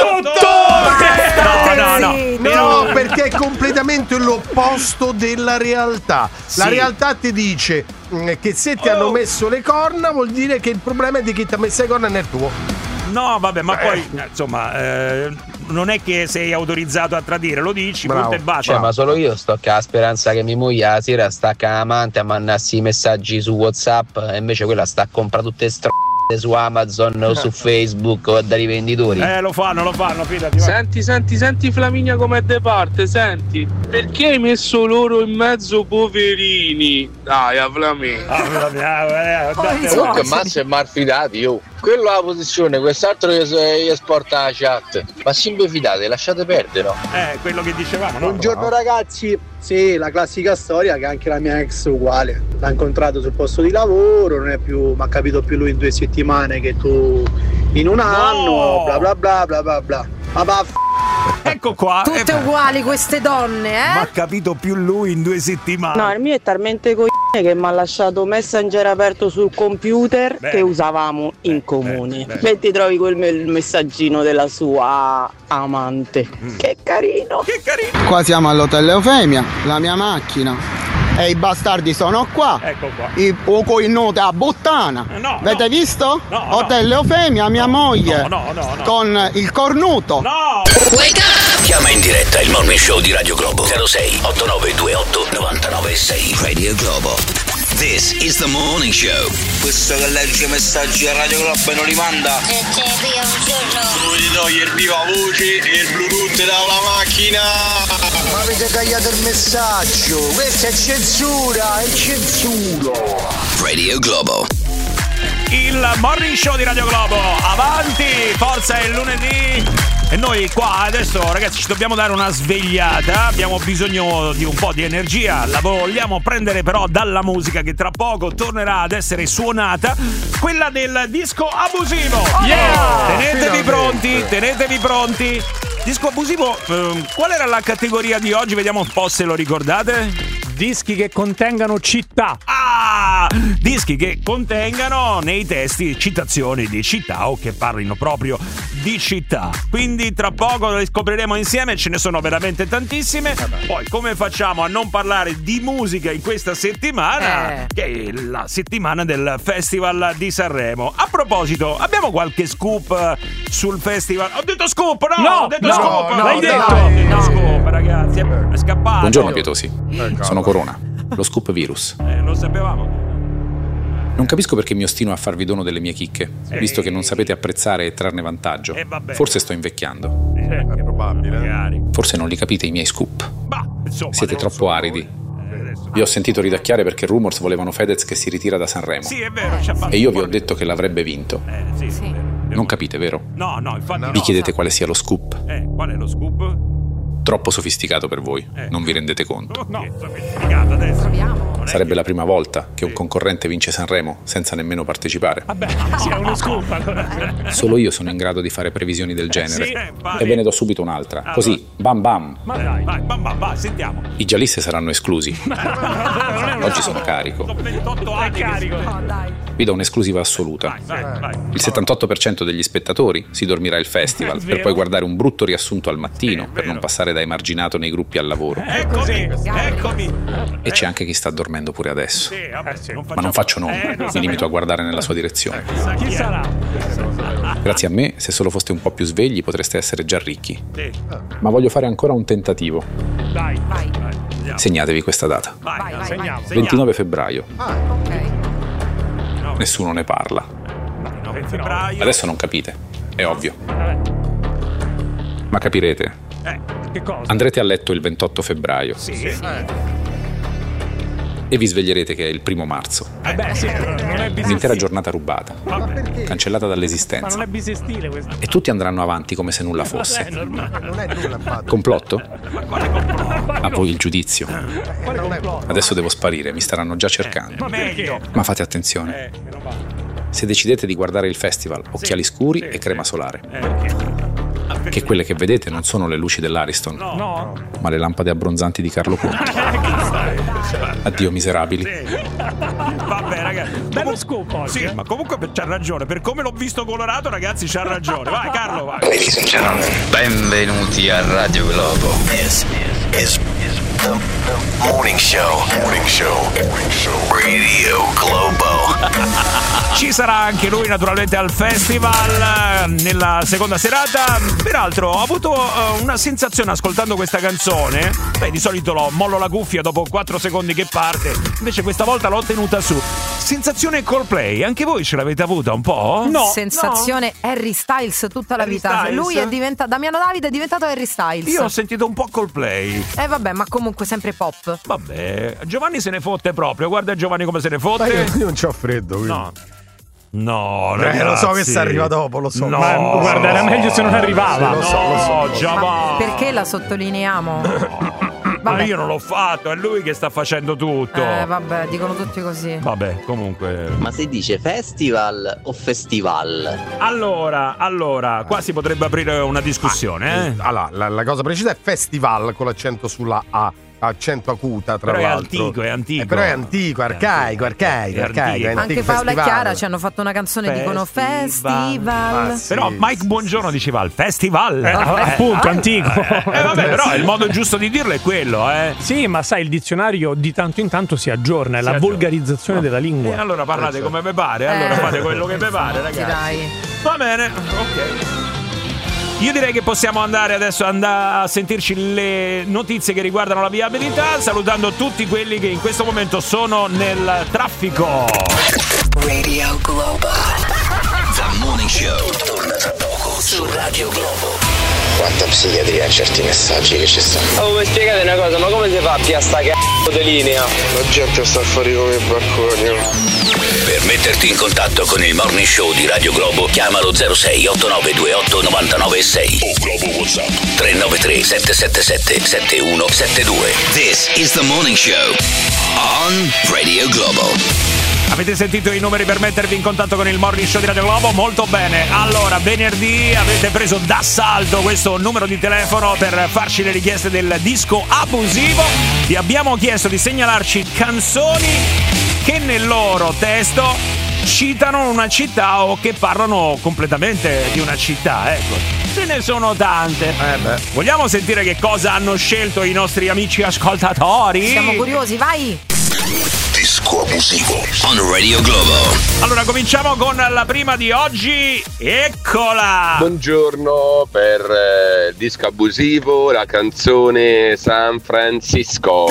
No, no, no. Sì, No, perché è completamente l'opposto della realtà. La Sì. realtà ti dice mm, che se ti hanno messo le corna vuol dire che il problema è di chi ti ha messo le corna nel tuo. No, vabbè, ma poi eh, insomma, eh, non è che sei autorizzato a tradire, lo dici, Bravo, punto e basta. Cioè, ma solo io sto con la speranza che mia moglie la sera stacca l'amante a mandarsi i messaggi su WhatsApp e invece quella sta a comprare tutte str***e su Amazon o su Facebook o dai rivenditori. Eh, lo fanno, lo fanno, fidati. va. Senti, senti, senti Flaminia com'è de parte, senti. Perché hai messo loro in mezzo poverini? Dai, a Flaminia. Ah, la mia, eh, date- Comunque Mazza è malfidati, io. Quello è la posizione, quest'altro gli gli esporta la chat. Ma sempre fidate, lasciate perdere, no? Eh, quello che dicevamo, no? Buongiorno ragazzi, sì, la classica storia che anche la mia ex è uguale. L'ha incontrato sul posto di lavoro, non è più, mi ha capito più lui in due settimane che tu in un anno, bla bla bla bla bla bla. Ma va Ecco qua. Tutte eh, uguali queste donne, Ma eh? ha capito più lui in due settimane. No, il mio è talmente coglione che mi ha lasciato Messenger aperto sul computer Beh. che usavamo in comune. beh, beh. E ti trovi quel me- il messaggino della sua amante. Che carino! Che carino. Qua siamo all'hotel Eufemia, la mia macchina. E i bastardi sono qua. Ecco qua. I poco in note a Bottana. Eh, no, Avete no. visto? No, no. Hotel Eufemia, mia moglie. no, no, no, no. Con il cornuto. No! Chiama in diretta il Morning Show di Radio Globo zero sei otto nove due otto nove nove sei. Radio Globo. This is the Morning Show. Questo che legge messaggi a Radio Globo e non li manda. E c'è via un giorno. Vuoi togliere il viva voce e il Bluetooth dalla macchina? Ma avete tagliato il messaggio, questa è censura, è censura. Radio Globo. Il Morning Show di Radio Globo. Avanti, forza, è lunedì. E noi qua adesso, ragazzi, ci dobbiamo dare una svegliata. Abbiamo bisogno di un po' di energia. La vogliamo prendere però dalla musica che tra poco tornerà ad essere suonata, quella del disco abusivo. Yeah! Tenetevi pronti, tenetevi pronti. Disco abusivo, ehm, qual era la categoria di oggi? Vediamo un po' se lo ricordate. Dischi che contengano città. Ah! Dischi che contengano nei testi citazioni di città o che parlino proprio di città. Quindi tra poco le scopriremo insieme, ce ne sono veramente tantissime. Poi come facciamo a non parlare di musica in questa settimana, Eh. che è la settimana del Festival di Sanremo. A proposito, abbiamo qualche scoop eh, sul festival? Ho detto scoop, no! No, ho detto no, scoop! no, l'hai detto! dai, Ho detto scoop, ragazzi, è è scappato. Buongiorno Pietosi, sono Corona, lo scoop virus. Eh, lo sapevamo. Non capisco perché mi ostino a farvi dono delle mie chicche, Eh. visto che non sapete apprezzare e trarne vantaggio. Eh, vabbè. Forse sto invecchiando. Eh, è probabile. Forse non li capite i miei scoop. Insomma, Siete non troppo so aridi. Vi ho sentito ridacchiare perché Rumors volevano Fedez che si ritira da Sanremo. Sì, è vero, ci ha fatto E io un vi po' ho detto che l'avrebbe vinto. Eh, sì, sì. Non capite, vero? No, no, infatti Vi no. chiedete quale sia lo scoop. Eh, qual è lo scoop? Troppo sofisticato per voi, Eh. non vi rendete conto. No, sofisticata adesso. Proviamo. Sarebbe la prima volta che un concorrente vince Sanremo senza nemmeno partecipare. Vabbè, sia uno scoop allora. Solo io sono in grado di fare previsioni del genere. sì, eh, vai. E ve ne do subito un'altra. Ah, Così, bam bam. Ma dai. Vai, vai, vai, vai, sentiamo. I giallisti saranno esclusi. Oggi sono carico. Sono ventotto anni che carico. si- No, dai. Vi do un'esclusiva assoluta. Vai, vai, vai. Il settantotto per cento degli spettatori si dormirà il festival È per vero. poi guardare un brutto riassunto al mattino Sì, è per non vero. passare da emarginato nei gruppi al lavoro. Eccomi, eccomi. E c'è anche chi sta dormendo pure adesso. Sì, vabbè, non Ma non faccio nomi, Eh, non mi limito a guardare nella sua direzione. Chi sarà? Grazie a me, se solo foste un po' più svegli, potreste essere già ricchi. Sì. Ma voglio fare ancora un tentativo. Dai, vai. Segnatevi questa data. Vai, vai, vai, segniamo. ventinove febbraio. Ok. Nessuno ne parla. nove febbraio. Adesso non capite, è ovvio. Ma capirete. Eh, che cosa? Andrete a letto il ventotto febbraio sì. sì. e vi sveglierete che è il primo marzo. Eh beh, sì, non è bisestile. Un'intera giornata rubata, Ma perché? cancellata Ma dall'esistenza. non è bisestile questo. E tutti andranno avanti come se nulla fosse. Non è nulla infatti. Complotto? A voi il giudizio. Quale complotto? Adesso devo sparire, mi staranno già cercando. Ma perché? Ma fate attenzione. Se decidete di guardare il festival, occhiali scuri e crema solare. Che quelle che vedete non sono le luci dell'Ariston, No. ma le lampade abbronzanti di Carlo Conti. Addio miserabili. Vabbè, ragazzi. Bello scoop oggi. Sì, ma comunque c'ha ragione. Per come l'ho visto colorato, ragazzi, c'ha ragione. Vai, Carlo, vai. Ladies and gentlemen, benvenuti a Radio Globo. This is the morning show. Morning show. Morning show. Radio Globo. Ci sarà anche lui naturalmente al festival nella seconda serata. Peraltro ho avuto uh, una sensazione ascoltando questa canzone. Beh, di solito lo mollo la cuffia dopo quattro secondi che parte. Invece questa volta l'ho tenuta su. Sensazione Coldplay, anche voi ce l'avete avuta un po'? No. Sensazione Harry Styles tutta la Harry vita. Styles? Lui è diventato Damiano Davide è diventato Harry Styles. Io ho sentito un po' Coldplay. Eh vabbè, ma comunque sempre pop. Vabbè, Giovanni se ne fotte proprio. Guarda Giovanni come se ne fotte. Ma io, io non c'ho freddo, quindi. No. No, Eh, ragazzi. lo so che si arriva dopo, lo so. No, Ma guarda, era meglio se non arrivava. Lo so, lo so, No, lo so. Giovanni. Perché la sottolineiamo? Ma Vabbè. io non l'ho fatto, è lui che sta facendo tutto. Eh vabbè, dicono tutti così. Vabbè, comunque. Ma si dice festival o festival? Allora, allora, qua si potrebbe aprire una discussione, eh? Allora, la, la cosa precisa è festival con l'accento sulla A. Accento acuta, tra Però è l'altro. antico, è antico. Eh, però è antico, arcaico, arcaico, È arcaico. antico. è antico Anche Paola e festival. Chiara ci hanno fatto una canzone, dicono festival. Ah, sì. Però Mike Buongiorno diceva al festival. Eh, appunto, antico. Eh vabbè, però il modo giusto di dirlo è quello, eh. Sì, ma sai, il dizionario di tanto in tanto si aggiorna, è Si la aggiorna. volgarizzazione della E lingua. allora parlate come vi pare, allora Eh. fate quello che vi pare, Sì, ragazzi. dai. Va bene, ok. Io direi che possiamo andare adesso andare a sentirci le notizie che riguardano la viabilità, salutando tutti quelli che in questo momento sono nel traffico. Radio Globo. The Morning Show torna tra poco su Radio Globo. Quanta psichiatria a certi messaggi che ci stanno. Oh, mi spiegate una cosa, ma come si fa a pia sta c***o di linea? La gente sta fuori come i bacconi. Per metterti in contatto con il Morning Show di Radio Globo, chiamalo zero sei otto nove due otto nove nove sei o Globo WhatsApp tre nove tre sette sette sette sette uno sette due. This is the Morning Show on Radio Globo. Avete sentito i numeri per mettervi in contatto con il Morning Show di Radio Globo? Molto bene. Allora, venerdì avete preso d'assalto questo numero di telefono per farci le richieste del disco abusivo. Vi abbiamo chiesto di segnalarci canzoni che nel loro testo citano una città o che parlano completamente di una città, ecco. Ce ne sono tante. Eh beh. Vogliamo sentire che cosa hanno scelto i nostri amici ascoltatori? Siamo curiosi, vai. Disco abusivo on Radio Globo. Allora cominciamo con la prima di oggi. Eccola! Buongiorno per eh, il disco abusivo, la canzone San Francisco.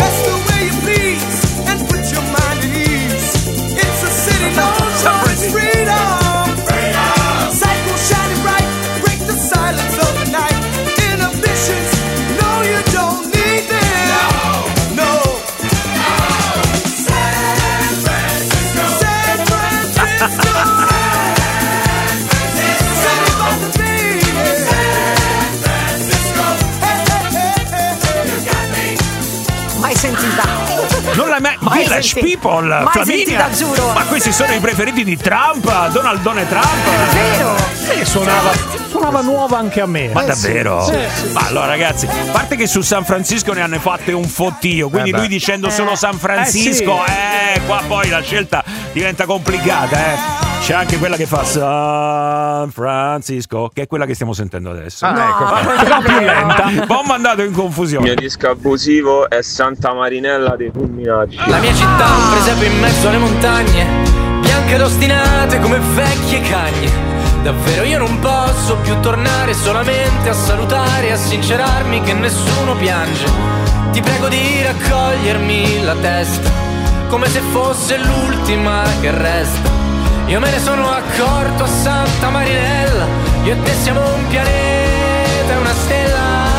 Mai sentita. Non l'hai mai Mai Village senti- People, mai Flaminia. sentita, giuro. Ma questi sono i preferiti di Trump, Donaldone Trump. È vero. Sì, suonava, suonava nuova anche a me. Ma davvero? Sì, sì. Ma allora ragazzi, a parte che su San Francisco ne hanno fatte un fottio, quindi Eh beh. lui dicendo Eh. solo San Francisco, eh, qua poi la scelta diventa complicata, eh. c'è anche quella che fa San Francisco, che è quella che stiamo sentendo adesso. Ah, no, ecco, però più lenta. Ho mandato in confusione. Il mio disco abusivo è Santa Marinella dei Fulminacci. La mia città, un presepe in mezzo alle montagne, bianche ed ostinate come vecchie cagne. Davvero io non posso più tornare solamente a salutare e a sincerarmi che nessuno piange. Ti prego di raccogliermi la testa, come se fosse l'ultima che resta. Io me ne sono accorto a Santa Marinella, io e te siamo un pianeta e una stella.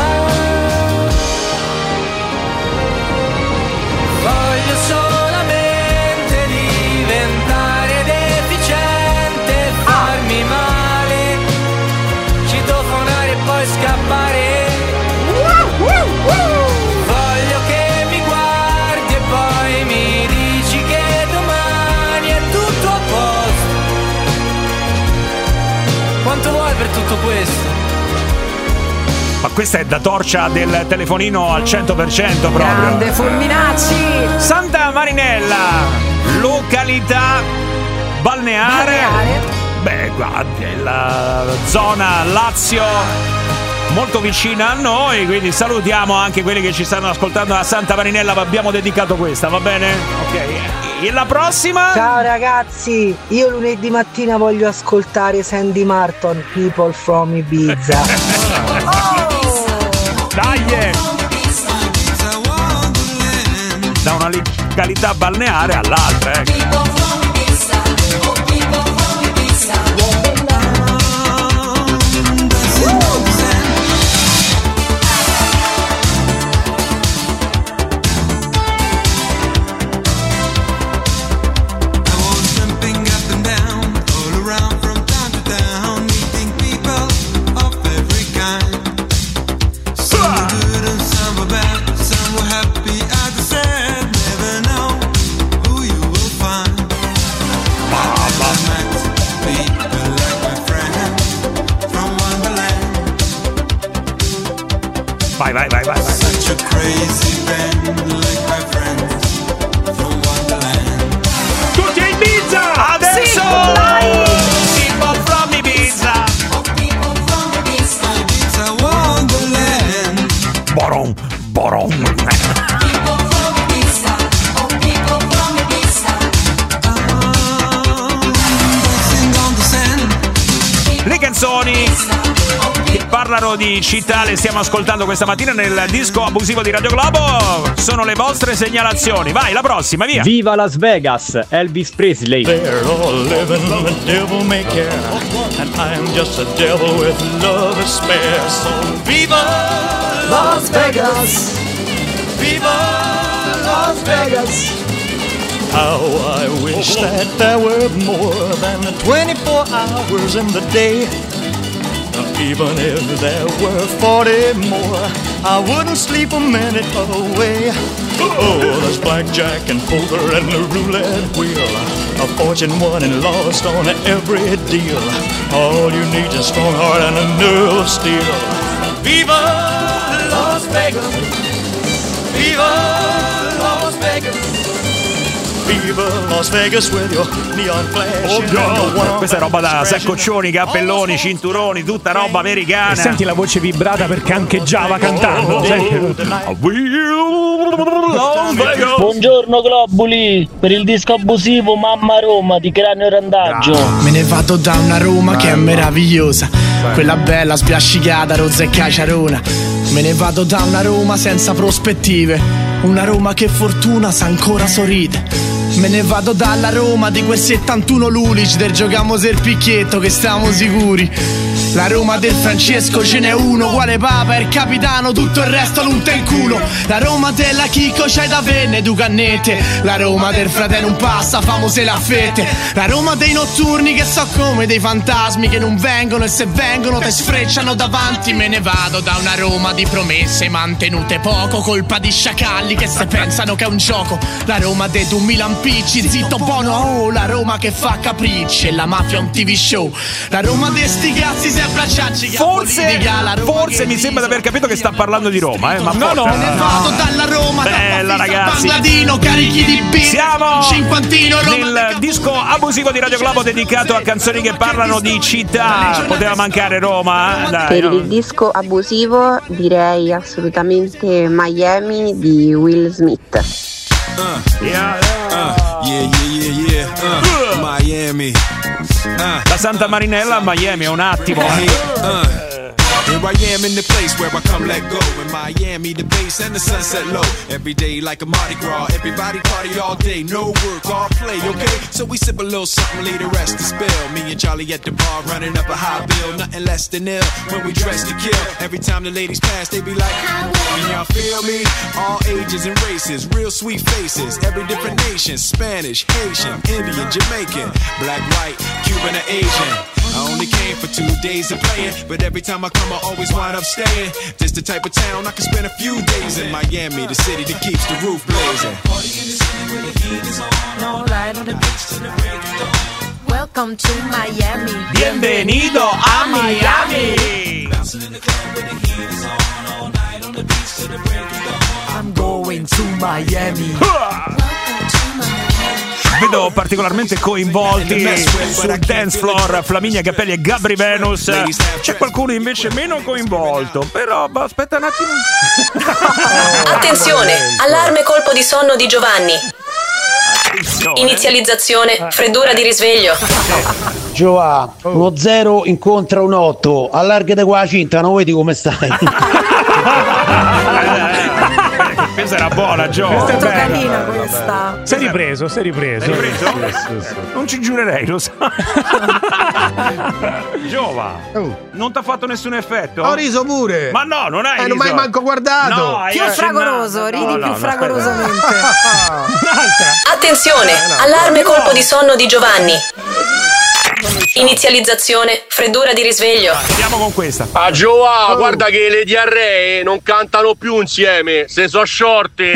Voglio solamente diventare deficiente, farmi male, citofonare e poi scappare. Voglio che mi guardi e poi mi dici che domani è tutto a posto. Quanto vuoi per tutto questo? Ma questa è da torcia del telefonino al cento per cento proprio. Grande Fulminacci. Santa Marinella, località balneare. Balneare. Beh, qua nella zona Lazio, molto vicina a noi, quindi salutiamo anche quelli che ci stanno ascoltando da Santa Marinella. Abbiamo dedicato questa, va bene? Ok. E la prossima? Ciao ragazzi, io lunedì mattina voglio ascoltare Sandy Martin, People from Ibiza. Dai! Da una località balneare all'altra, ecco. Vai, vai, vai, vai, vai. Tutti a Ibiza! Adesso! Sì, People from Ibiza! Borom, borom. Le canzoni che parlano di città le stiamo ascoltando questa mattina nel disco abusivo di Radio Globo. Sono le vostre segnalazioni. Vai, la prossima, via. Viva Las Vegas, Elvis Presley. They're all living on the devil may care, and I'm just a devil with love to spare. So viva Las Vegas, viva Las Vegas. How I wish that there were more than twenty-four hours in the day. Even if there were forty more, I wouldn't sleep a minute away. Oh, there's blackjack and poker and the roulette wheel, a fortune won and lost on every deal. All you need is a strong heart and a nerve of steel. Viva Las Vegas, viva Las Vegas, viva Las Vegas with your neon flash. Oddio, questa è roba da saccoccioni, cappelloni, cinturoni, tutta roba americana. E senti la voce vibrata perché cancheggiava cantando. Buongiorno globuli, per il disco abusivo Mamma Roma di Cranio Randaggio. Me ne vado da una Roma che è meravigliosa, quella bella sbiascicata, rozza e caciarona. Me ne vado da una Roma senza prospettive, una Roma che fortuna sa ancora sorride. Me ne vado dalla Roma di quel settantuno Lulic, del giocamo il picchietto che stiamo sicuri. La Roma del Francesco ce n'è uno, quale Papa e il capitano, tutto il resto l'unta in culo. La Roma della Chicco c'hai da venne, du cannette. La Roma del fratello un passa, famose la fette. La Roma dei notturni che so come dei fantasmi che non vengono e se vengono te sfrecciano davanti. Me ne vado da una Roma di promesse mantenute poco, colpa di sciacalli che se pensano che è un gioco. La Roma dei du Milan spicci. Zitto buono, oh, la Roma che fa capricci. E la mafia è un T V show. La Roma de sti cazzi sempre a ciacci. Forse, forse mi sembra di aver capito che sta parlando di Roma, eh? Ma no, no, me ne vado dalla Roma. Bella ragazzi, Bangladino, carichi di beat. siamo Cinquantino, nel disco abusivo di Radio Globo dedicato a canzoni che parlano di città. Poteva mancare Roma? Dai, Per no. il disco abusivo direi assolutamente Miami di Will Smith. Uh, yeah, uh, yeah, yeah, yeah, yeah. Uh, Miami. Uh, Da Santa Marinella a Miami è un attimo. uh, Here I am in the place where I come let go. In Miami, the bass and the sunset low. Every day like a Mardi Gras. Everybody party all day. No work, all play, okay? So we sip a little something, leave the rest to spill. Me and Charlie at the bar running up a high bill. Nothing less than ill when we dress to kill. Every time the ladies pass, they be like, can y'all feel me? All ages and races, real sweet faces. Every different nation, Spanish, Haitian, Indian, Jamaican, black, white, Cuban, or Asian. I only came for two days of playing, but every time I come I always wind up staying. This the type of town I can spend a few days in. Miami, the city that keeps the roof blazing. Party in the city where the heat is on. All night on the beach till the break of dawn. Welcome to Miami. Bienvenido a Miami. Bouncing in the club where the heat is on. All night on the beach till the break of dawn. I'm going to Miami. Vedo particolarmente coinvolti sul dance floor Flaminia Capelli e Gabri Venus. C'è qualcuno invece meno coinvolto. Però aspetta un attimo. Attenzione, allarme colpo di sonno di Giovanni. Inizializzazione, freddura di risveglio. Giova, uno zero incontra un otto. Allargate qua la cinta, non vedi come stai? Questa era buona, Gio. Molto carina questa. Sei ripreso, sei ripreso. Sei ripreso? Non ci giurerei, lo sa. Giova, non ti ha fatto nessun effetto? Ho riso pure. Ma no, non hai eh, riso. non mi hai manco guardato. No, hai più accennato. fragoroso, ridi No, no, più no, fragorosamente. Attenzione, allarme colpo di sonno di Giovanni. Inizializzazione, freddura di risveglio. Andiamo con questa. Ah Giova, oh. Guarda che le diarree non cantano più insieme, se so sciorte.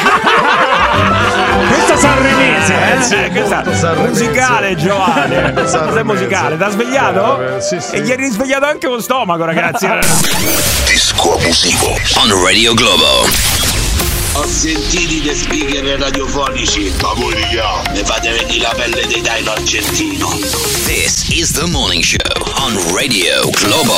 Questa sanremese, eh? Sì, questa sanremese. musicale, Giovanni. Questa è musicale, t'ha svegliato? Sì, sì. E gli hai risvegliato anche lo stomaco, ragazzi. Disco abusivo on Radio Globo. Ho sentito i speaker radiofonici, ma voi ne fate venire la pelle dei Dino argentino. This is the morning show on Radio Globo.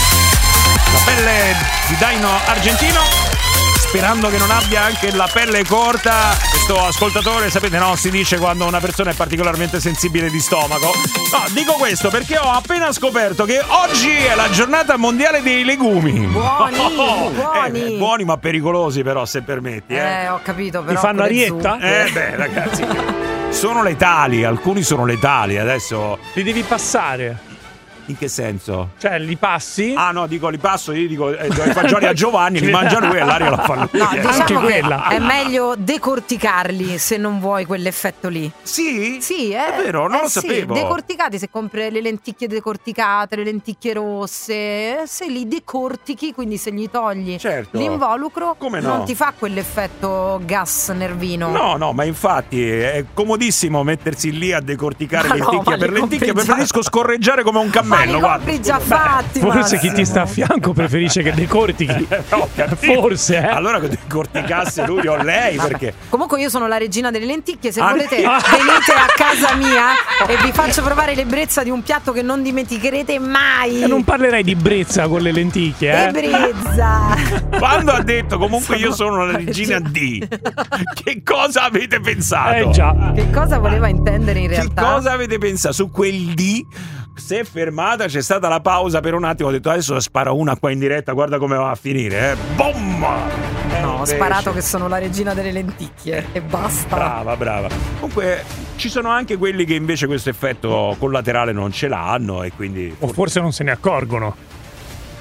La pelle di Dino argentino. Sperando che non abbia anche la pelle corta. Questo ascoltatore, sapete, no? Si dice quando una persona è particolarmente sensibile di stomaco. No, dico questo perché ho appena scoperto che oggi è la giornata mondiale dei legumi. Buoni, oh, buoni. Eh, buoni ma pericolosi, però, se permetti. Eh, Eh, ho capito, però. Ti fanno con le arietta? zucche. eh beh, ragazzi, sono letali. Alcuni sono letali. Adesso. Li devi passare. In che senso? Cioè, li passi? Ah no, dico li passo, io dico eh, do i fagioli a Giovanni, li mangia lui e l'aria la fa lui. No, Eh. diciamo Anche che quella. è meglio decorticarli se non vuoi quell'effetto lì. Sì? Sì, eh, È vero, non eh lo sì, sapevo. decorticati, se compri le lenticchie decorticate, le lenticchie rosse, eh, se li decortichi, quindi se gli togli Certo. l'involucro, Come no? non ti fa quell'effetto gas nervino. No, no, ma infatti è comodissimo mettersi lì a decorticare Ma no, lenticchia ma per li lenticchia. compri già- Preferisco scorreggiare come un Ma cammello, li guarda. compri già fatti, Forse chi Massimo. ti sta a fianco preferisce che decortichi. Ho capito. Forse, eh. Allora che decorticasse lui o lei, perché Comunque io sono la regina delle lenticchie, se Ah, volete no. venite a casa mia e vi faccio provare l'ebbrezza di un piatto che non dimenticherete mai. E non parlerei di brezza con le lenticchie, eh. Ebbrezza. quando ha detto comunque io sono la regina D, che cosa avete pensato? Eh già. Che cosa voleva intendere in Che realtà? cosa avete pensato? Su quel D si è fermata, c'è stata la pausa per un attimo, ho detto adesso sparo una qua in diretta, guarda come va a finire, eh. Boom! Eh, No, ho invece- sparato che sono la regina delle lenticchie e basta. Brava, brava. Comunque ci sono anche quelli che invece questo effetto collaterale non ce l'hanno e quindi O forse non se ne accorgono.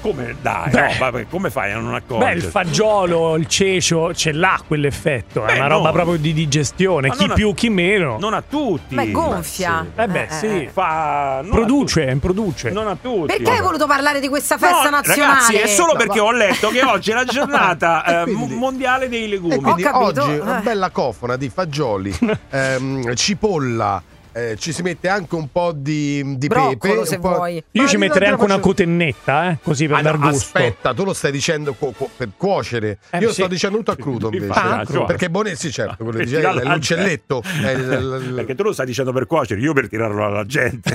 Come dai, Beh. no, vabbè, come fai a non accorgerti? Beh, il fagiolo, il cecio, ce l'ha quell'effetto. È Beh, una roba no. proprio di digestione. Ma chi non a- più, chi meno. Non a tutti. Beh, gonfia. Eh beh, Eh, sì. eh. Fa non Produce, produce. a tu- non a tutti. Perché hai voluto parlare di questa festa No, nazionale? ragazzi, è solo No, perché va- ho letto che oggi è la giornata eh, quindi- mondiale dei legumi. E quindi Ho capito. oggi una Eh. bella cofona di fagioli, ehm, cipolla, eh, ci si mette anche un po' di, di Broccolo, pepe. se un po'... vuoi. Io Ma ci io metterei già anche una faccio- cotennetta, eh, così per Ah, dar no, gusto. aspetta, tu lo stai dicendo cu- cu- per cuocere. Eh, Io sì. sto dicendo tutto a crudo Mi invece. fa- Ah, crudo. perché buone, sì, certo, quello Per dice, è tirarlo alla l'uccelletto. È il- il- Perché tu lo stai dicendo per cuocere, io per tirarlo alla gente.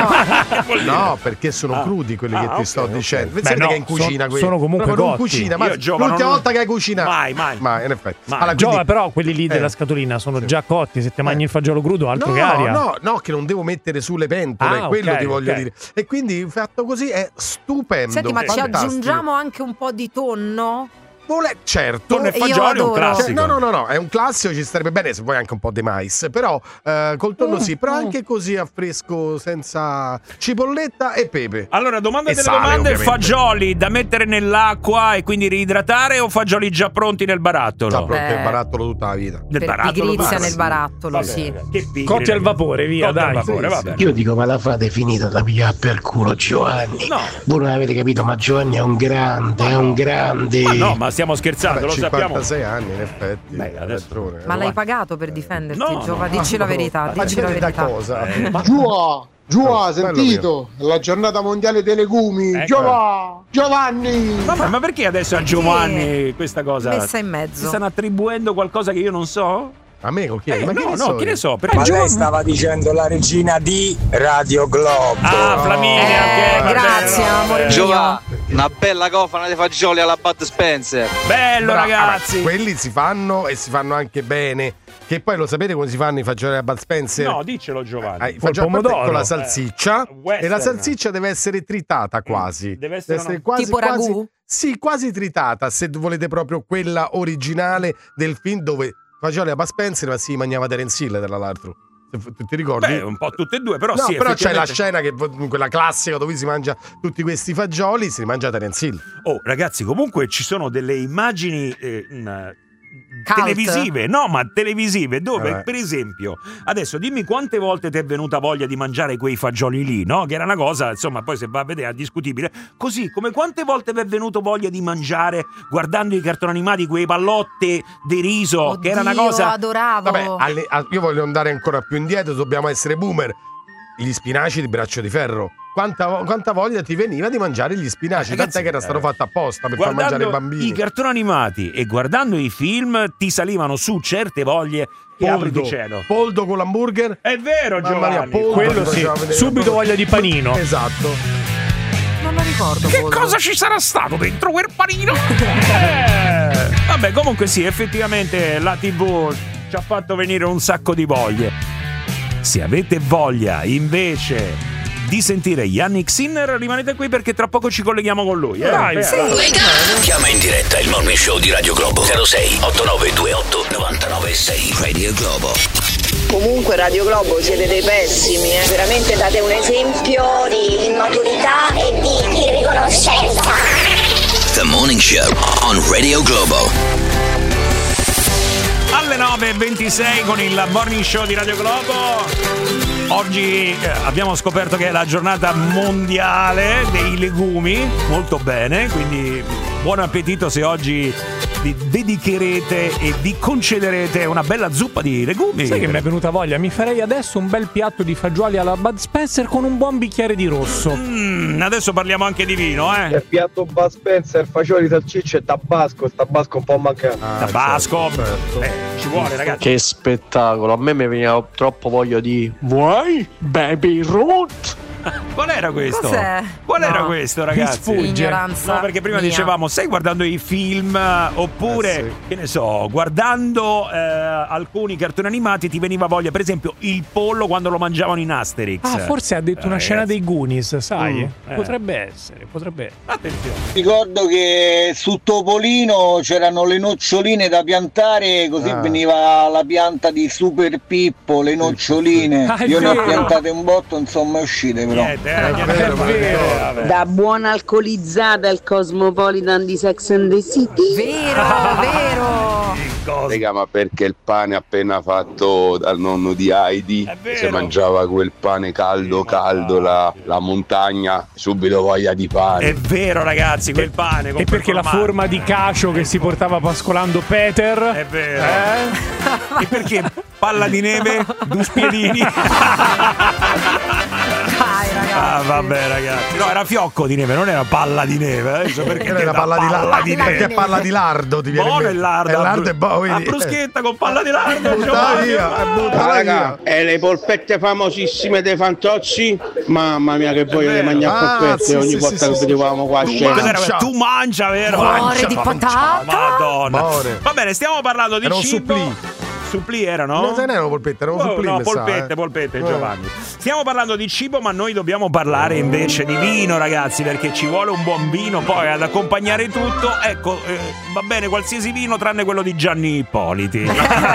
No, perché sono Ah. crudi quelli Ah, che ti ok, sto ok. dicendo. Beh, Pensate no, che è in cucina son- quelli. sono comunque Proprio non cotti. cucina, ma Io, Giova, l'ultima non- volta che hai cucinato. Mai, mai. Ma in effetti. Mai. Allora, Giova, quindi- però quelli lì della Eh. scatolina sono già cotti. Se ti mangi il fagiolo crudo, altro No, che aria. no, no, che non devo mettere sulle pentole, Ah, quello ok, ti voglio ok. dire. E quindi fatto così è stupendo. Senti, ma ci fantastico. aggiungiamo anche un po' di tonno? Vole- certo. Tonno e Io fagioli è un adoro. classico. Cioè, no, no, no, no, è un classico, ci starebbe bene se vuoi anche un po' di mais, però eh, col tonno sì, però anche così a fresco senza cipolletta e pepe. Allora, domanda E delle sale, domande: ovviamente. fagioli da mettere nell'acqua e quindi reidratare o fagioli già pronti nel barattolo? Sta pronto Beh. il barattolo tutta la vita. Nel Per barattolo pigrizia basta. nel barattolo, Vabbè, sì. ragazzi, che pigri, Cotti al ragazzi. vapore, via, Cotti al dai. vapore, Sì, vabbè. Io dico, ma la fate finita da pigliare per culo Giovanni. No. Voi non avete capito, ma Giovanni è un grande, è un grande. Ma no, ma stiamo scherzando, Vabbè, lo sappiamo. cinquantasei anni in effetti. Beh, adesso- Padrone, Ma eh, l'hai va. pagato per difenderti, No, Giova? no, Dici la verità, Ma dici la dipende da verità. cosa? Eh. Ma Giova, Giova, Oh, bello sentito? È la giornata mondiale dei legumi. Ecco. Giova, Giovanni. Vabbè, ma perché adesso a Giovanni questa cosa? Messa in Ti mezzo. stanno attribuendo qualcosa che io non so? a me con chi? Eh, Ma no, che ne no, so che ne io? so? Perché Ma Giovanni- lei stava dicendo la regina di Radio Globo. Ah, Flaminia, Eh, ok, va grazie, bene, va amore bene. mio. Giova, una bella cofana di fagioli alla Bud Spencer. Bello, Bra- ragazzi. vabbè, quelli si fanno e si fanno anche bene. Che poi lo sapete come si fanno i fagioli a Bud Spencer? No, diccelo Giovanni. Ah, i Col fagioli a parte pomodoro. con la salsiccia Eh, western. e la salsiccia deve essere tritata quasi. Deve essere una- quasi, Tipo quasi- ragù? Sì, quasi tritata, se volete proprio quella originale del film dove fagioli a Bud Spencer ma si mangiava Terence Hill tra l'altro. Se f- ti ricordi? Beh, un po' tutte e due, però no, sì, però c'è la effettivamente- scena che vo- quella classica dove si mangia tutti questi fagioli, si mangia Terence Hill. Oh, ragazzi, comunque ci sono delle immagini eh, mh, Cult. televisive, no, ma televisive, dove, Eh beh. per esempio, adesso dimmi quante volte ti è venuta voglia di mangiare quei fagioli lì, no? Che era una cosa, insomma, poi se va a vedere è discutibile. Così come quante volte vi è venuto voglia di mangiare, guardando i cartoni animati, quei pallotte di riso, che era una Oddio, cosa... adoravo. Vabbè, alle- a- io voglio andare ancora più indietro, dobbiamo essere boomer. Gli spinaci di Braccio di Ferro. Quanta, vo- quanta voglia ti veniva di mangiare gli spinaci? Ragazzi, Tant'è che era stato eh, fatto apposta per far mangiare i bambini. i cartoni animati e guardando i film ti salivano su certe voglie che apri di cielo. Poldo con l'hamburger. È vero, Mamma mia, Giovanni. poldo, Quello ti sì, faceva vedere subito proprio- voglia di panino. Esatto. Non lo ricordo. Che Poldo. cosa ci sarà stato dentro quel panino? Eh, Vabbè, comunque sì, effettivamente la tivù ci ha fatto venire un sacco di voglie. Se avete voglia invece di sentire Yannick Sinner, rimanete qui perché tra poco ci colleghiamo con lui. Eh? Dai, Beh, sì. Chiama in diretta il Morning Show di Radio Globo zero sei otto nove due otto nove nove sei. Radio Globo. Comunque Radio Globo siete dei pessimi, eh. Veramente date un esempio di maturità e di, di riconoscenza. The Morning Show on Radio Globo. Alle nove e ventisei con il Morning Show di Radio Globo. Oggi eh, abbiamo scoperto che è la giornata mondiale dei legumi, molto bene, quindi buon appetito se oggi vi dedicherete e vi concederete una bella zuppa di legumi. Sai che mi è venuta voglia? Mi farei adesso un bel piatto di fagioli alla Bud Spencer con un buon bicchiere di rosso. Mm, adesso parliamo anche di vino, eh. Il piatto Bud Spencer, fagioli, salsicce e tabasco. Il tabasco un po' mancato. Tabasco, eh, ci vuole, ragazzi. Che spettacolo, a me mi veniva troppo voglia di vuoi baby root? Qual era questo? Cos'è? Qual No. era questo, ragazzi? Mi sfugge. Ignoranza No, perché prima mia. dicevamo, stai guardando i film eh, oppure, Eh sì. che ne so, guardando eh, alcuni cartoni animati ti veniva voglia, per esempio, il pollo quando lo mangiavano in Asterix. Ah, forse ha detto una Eh, scena ragazzi. dei Goonies, sai? Mm, eh. Potrebbe essere, potrebbe essere. Attenzione. Ricordo che su Topolino c'erano le noccioline da piantare, così Ah. veniva la pianta di Super Pippo, le noccioline. Ah, è Io ne ho vero. piantate un botto, insomma, è uscite però. Niente, eh, niente, è vero. Vabbè. Da buona alcolizzata al Cosmopolitan di Sex and the City. Vero, vero. Raga, ma perché il pane appena fatto dal nonno di Heidi si mangiava quel pane caldo caldo, la, la montagna, subito voglia di pane. È vero, ragazzi, quel pane con E perché la forma di cacio che si portava pascolando Peter. È vero. Eh? E perché palla di neve, due spiedini. Dai, ragazzi. Ah, vabbè, ragazzi. No, era fiocco di neve, non era palla di neve. Adesso perché era da palla, palla di, di la- neve. perché palla di lardo ti viene in Buono mente. il lardo. È lardo e boh, La vedi. bruschetta con palla di lardo. Buttala Giovanni. via, è buttala Ah, raga, via. e le polpette famosissime dei Fantozzi, mamma mia che voglia di mangiare Ah, polpette sì, ogni sì, volta sì, che sì, vedevamo qua a Tu scena. mangia, tu mangia, vero? Cuore di patata. Madonna. Amore. Va bene, stiamo parlando di Era un cibo. supplì. Supplì erano? Non se ne erano polpette, erano Oh, supplì, no, mi sa, polpette, eh. polpette, Eh. Giovanni. Stiamo parlando di cibo, ma noi dobbiamo parlare invece di vino, ragazzi, perché ci vuole un buon vino poi ad accompagnare tutto. Ecco, eh, va bene qualsiasi vino tranne quello di Gianni Ippoliti.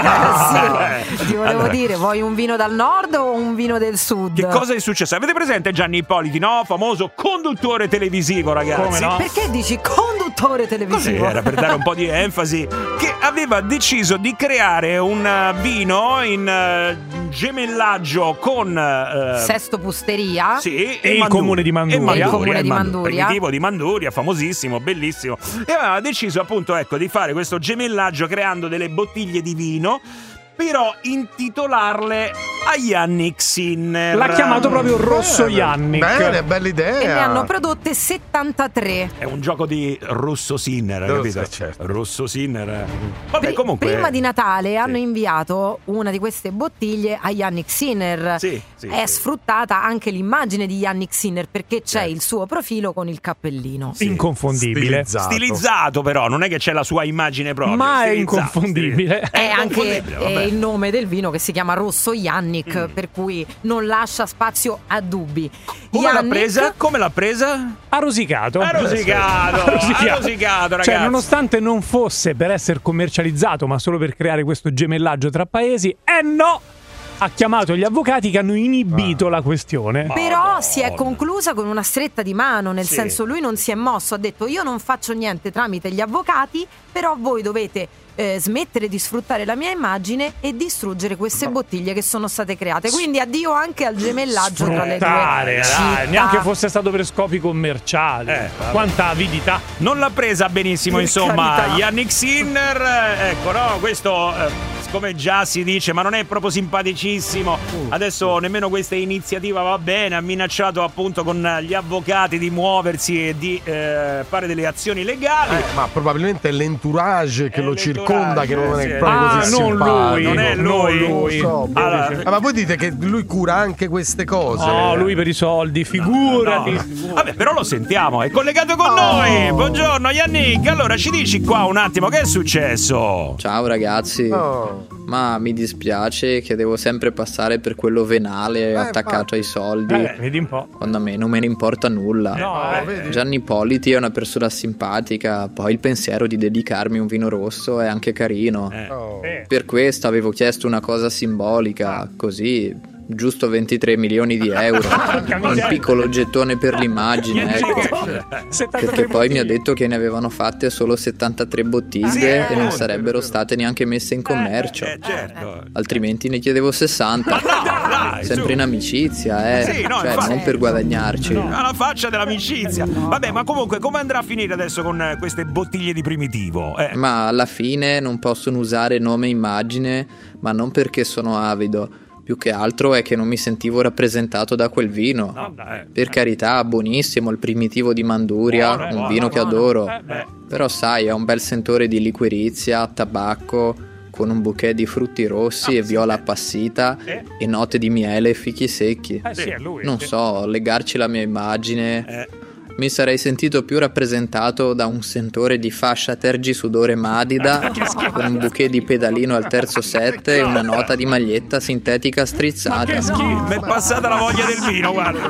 Sì, ti volevo Allora, dire, vuoi un vino dal nord o un vino del sud? che cosa è successo? Avete presente Gianni Ippoliti, no? Famoso conduttore televisivo, ragazzi. Come no? Perché dici conduttore Così televisivo? era per dare un po' di enfasi, che aveva deciso di creare un uh, vino in uh, gemellaggio con uh, Sesto Pusteria. sì, E il Mandu- comune di Manduria. e Manduria, E il comune il di Mandu- Manduria. primitivo di Manduria, famosissimo, bellissimo. E aveva deciso appunto, ecco, di fare questo gemellaggio creando delle bottiglie di vino, però intitolarle a Yannick Sinner. L'ha chiamato proprio Rosso Bene, Yannick. Bene, bella idea. E ne hanno prodotte settantatré. È un gioco di Rosso Sinner, Rosso, capito? certo. Rosso Sinner. Vabbè, Pri- comunque Prima di Natale hanno inviato una di queste bottiglie a Yannick Sinner. Sì, sì, È sì. sfruttata anche l'immagine di Yannick Sinner perché c'è il suo profilo con il cappellino. Inconfondibile. Stilizzato. Stilizzato, però, non è che c'è la sua immagine proprio. Ma è Stilizzato, inconfondibile. stilizzato. È anche inconfondibile, eh, vabbè. il nome del vino che si chiama Rosso Yannick, per cui non lascia spazio a dubbi. Come l'ha Yannick- presa? Come l'ha presa? Ha rosicato. Ha rosicato, ha rosicato, ragazzi. Cioè, nonostante non fosse per essere commercializzato, ma solo per creare questo gemellaggio tra paesi, eh no! Ha chiamato gli avvocati che hanno inibito la questione. Però si è conclusa con una stretta di mano, nel Sì. senso lui non si è mosso, ha detto io non faccio niente tramite gli avvocati, però voi dovete eh, smettere di sfruttare la mia immagine e distruggere queste bottiglie che sono state create. Quindi addio anche al gemellaggio tra le Sfruttare, due dai, città. neanche fosse stato per scopi commerciali. Eh, vabbè. Quanta avidità. Non l'ha presa benissimo, Per insomma, carità. Yannick Sinner. eh, Ecco, no, questo, eh, come già si dice, ma non è proprio simpaticissimo. Adesso nemmeno questa iniziativa va bene. Ha minacciato appunto con gli avvocati di muoversi e di eh, fare delle azioni legali. Eh, ma probabilmente è l'entourage che È lo l'entourage, circonda che non è sì. proprio Ah, così non simpatico. lui, non è lui. non lui. Lo so, Allora, eh, ma voi dite che lui cura anche queste cose. No, lui per i soldi, figurati. No. Vabbè, però lo sentiamo, è collegato con noi. Buongiorno Yannick. Allora ci dici qua un attimo che è successo? Ciao ragazzi, Oh. ma mi dispiace che devo sempre passare per quello venale attaccato ai soldi, Eh, vedi un po'. quando a me non me ne importa nulla. No, eh, vedi? Gianni Ippoliti è una persona simpatica, poi il pensiero di dedicarmi un vino rosso è anche carino. Eh. Oh. Per questo avevo chiesto una cosa simbolica, così, giusto ventitré milioni di euro, un piccolo gettone per l'immagine, ecco. Perché poi mi ha detto che ne avevano fatte solo settantatré bottiglie e non sarebbero state neanche messe in commercio. Eh, certo. Altrimenti ne chiedevo sessanta. Dai, Sempre su. in amicizia, eh. Sì, no, cioè, infatti. non per guadagnarci. Alla faccia dell'amicizia. Vabbè, ma comunque come andrà a finire adesso con eh, queste bottiglie di primitivo? Eh. Ma alla fine non possono usare nome e immagine, ma non perché sono avido. Più che altro è che non mi sentivo rappresentato da quel vino. No, dai. Per carità, buonissimo il primitivo di Manduria, Buono, un buono, vino che buono. adoro. Eh, beh. Però sai, ha un bel sentore di liquirizia, tabacco, con un bouquet di frutti rossi e viola appassita Eh. e note di miele e fichi secchi. Eh sì, è lui. Non sì. so, legarci la mia immagine. Eh. Mi sarei sentito più rappresentato da un sentore di fascia tergisudore Madida con un bouquet di pedalino al terzo set e una nota di maglietta sintetica strizzata. Mi è passata la voglia del vino, guarda.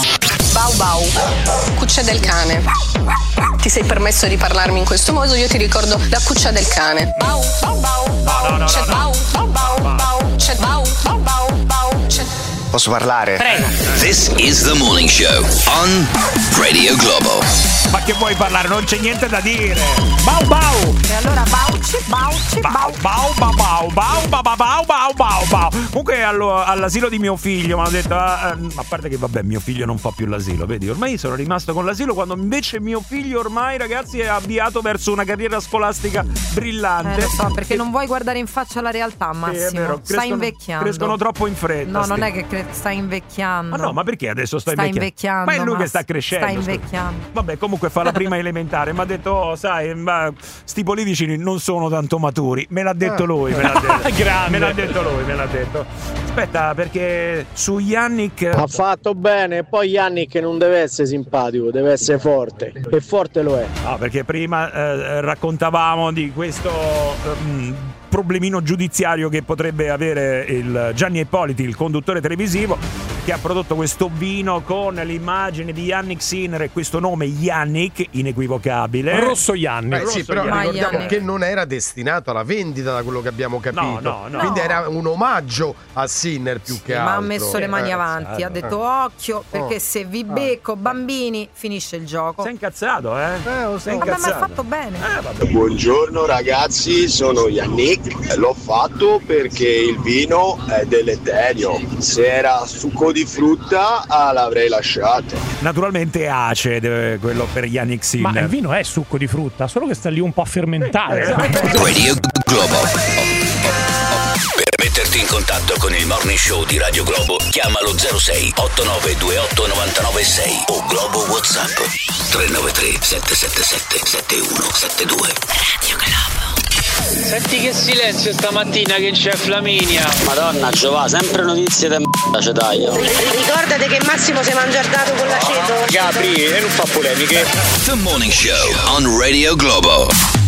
Bau bau, cuccia del cane. Ti sei permesso di parlarmi in questo modo, io ti ricordo la cuccia del cane. Bau, bau, bau, bau, c'è bau, bau, bau, bau, c'è bau, bau, bau, bau, c'è Posso parlare? Prego. This is the morning show on Radio Globo. Ma che vuoi parlare? Non c'è niente da dire. Bau bau. E allora bauci, bauci, bau. Bau bau bau bau bau bau bau bau bau bau. Comunque allo, all'asilo di mio figlio mi hanno detto, ah, a parte che vabbè, mio figlio non fa più l'asilo, vedi? Ormai sono rimasto con l'asilo, quando invece mio figlio ormai, ragazzi, è avviato verso una carriera scolastica brillante. Eh, lo so, perché non vuoi guardare in faccia la realtà, Massimo. Sì, è vero, stai crescono, invecchiando. Crescono troppo in fretta. No, non sti... è che cre- stai invecchiando. Ma no, ma perché adesso stai, stai invecchiando? invecchiando? Ma è lui Mass- che sta crescendo. Stai invecchiando. Vabbè, comunque fa la prima elementare. Mi ha detto, oh, sai, ma sti politici non sono tanto maturi. Me l'ha detto Ah. lui. Me l'ha detto. Grande. Me l'ha detto lui, me l'ha detto. Aspetta, perché su Yannick. Ha fatto bene, poi Yannick non deve essere simpatico, deve essere forte. E forte lo è. No, perché prima eh, raccontavamo di questo ehm, problemino giudiziario che potrebbe avere il Gianni Ippoliti, il conduttore televisivo, che ha prodotto questo vino con l'immagine di Yannick Sinner e questo nome Yannick inequivocabile. Rosso Yannick. Eh, sì, Rosso però Yannick. ricordiamo Yannick. che non era destinato alla vendita, da quello che abbiamo capito. No, no, Quindi no. era un omaggio a Sinner più che altro. Ma ha messo le mani Eh, avanti, ha detto occhio, perché se vi becco bambini finisce il gioco. Sei incazzato, eh? Eh, lo so. Sei Vabbè, ma incazzato. è fatto bene. Eh, vabbè. Buongiorno ragazzi, sono Yannick. L'ho fatto perché il vino è deleterio. Se era succo di frutta ah, l'avrei lasciato. Naturalmente ace eh, quello per Yannick Sinner. Ma il vino è succo di frutta, solo che sta lì un po' a fermentare. Radio Globo. Per metterti in contatto con il morning show di Radio Globo, chiamalo zero sei otto nove due otto nove nove sei o Globo WhatsApp tre nove tre sette sette sette sette uno sette due. Radio Globo. Senti che silenzio stamattina che c'è Flaminia. Madonna, Giova, sempre notizie de m***a ce taglio. Ricordate che Massimo si mangia il dado con l'aceto. Gabri, e non fa polemiche. The Morning Show on Radio Globo.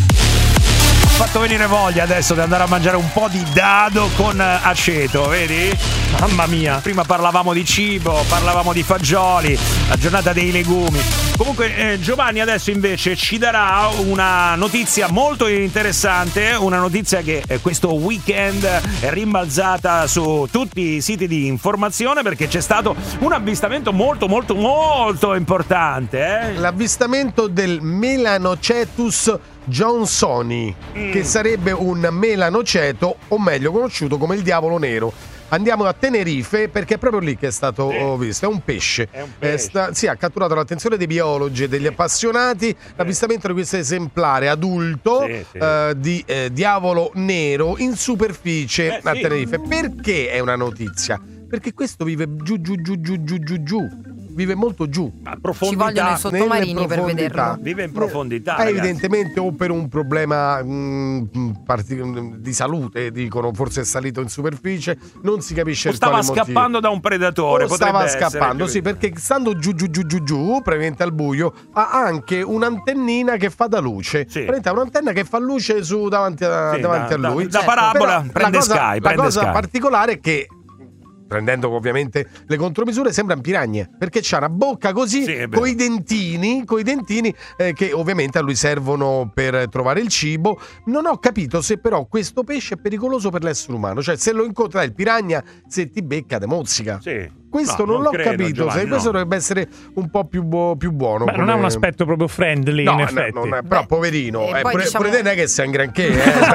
Ho fatto venire voglia adesso di andare a mangiare un po' di dado con aceto, vedi? Mamma mia, prima parlavamo di cibo, parlavamo di fagioli, la giornata dei legumi. Comunque eh, Giovanni adesso invece ci darà una notizia molto interessante, una notizia che eh, questo weekend è rimbalzata su tutti i siti di informazione perché c'è stato un avvistamento molto molto molto importante. Eh? L'avvistamento del Melanocetus johnsoni, Mm. che sarebbe un melanoceto, o meglio conosciuto come il diavolo nero. Andiamo a Tenerife perché è proprio lì che è stato oh, visto. È un pesce. È un pesce. Eh, sta- sì, ha catturato l'attenzione dei biologi e degli appassionati l'avvistamento di questo esemplare adulto Sì, sì. eh, di eh, diavolo nero in superficie Eh, a sì. Tenerife. Perché è una notizia? Perché questo vive giù giù giù giù giù giù giù. Vive molto giù. A Ci profondità. vogliono i sottomarini nelle per profondità. vederlo. Vive in profondità. Eh, ragazzi. evidentemente o per un problema mh, parti- di salute, dicono, forse è salito in superficie, non si capisce O il stava quale motivo. scappando da un predatore. O potrebbe stava essere, scappando, sì, perché stando giù giù giù giù giù, praticamente al buio, ha anche un'antennina che fa da luce. Sì. Praticamente ha un'antenna che fa luce su davanti a, Sì, davanti da- a lui. da- da parabola, Però prende la cosa, Sky, la prende cosa Sky. particolare è che, prendendo ovviamente le contromisure, sembrano piragne, perché c'ha una bocca così, Sì, è vero. con i dentini, coi dentini eh, che ovviamente a lui servono per trovare il cibo. Non ho capito se però questo pesce è pericoloso per l'essere umano, cioè se lo incontra il piranha, se ti becca te mozzica. Sì. Questo No, non, l'ho credo, capito, Giovanni, se questo no. dovrebbe essere un po' più, buo- più buono. Beh, non ha come- un aspetto proprio friendly, No, in no, effetti. non è- però Beh, poverino, e eh, poi pure, diciamo- pure te non è che sei un granché.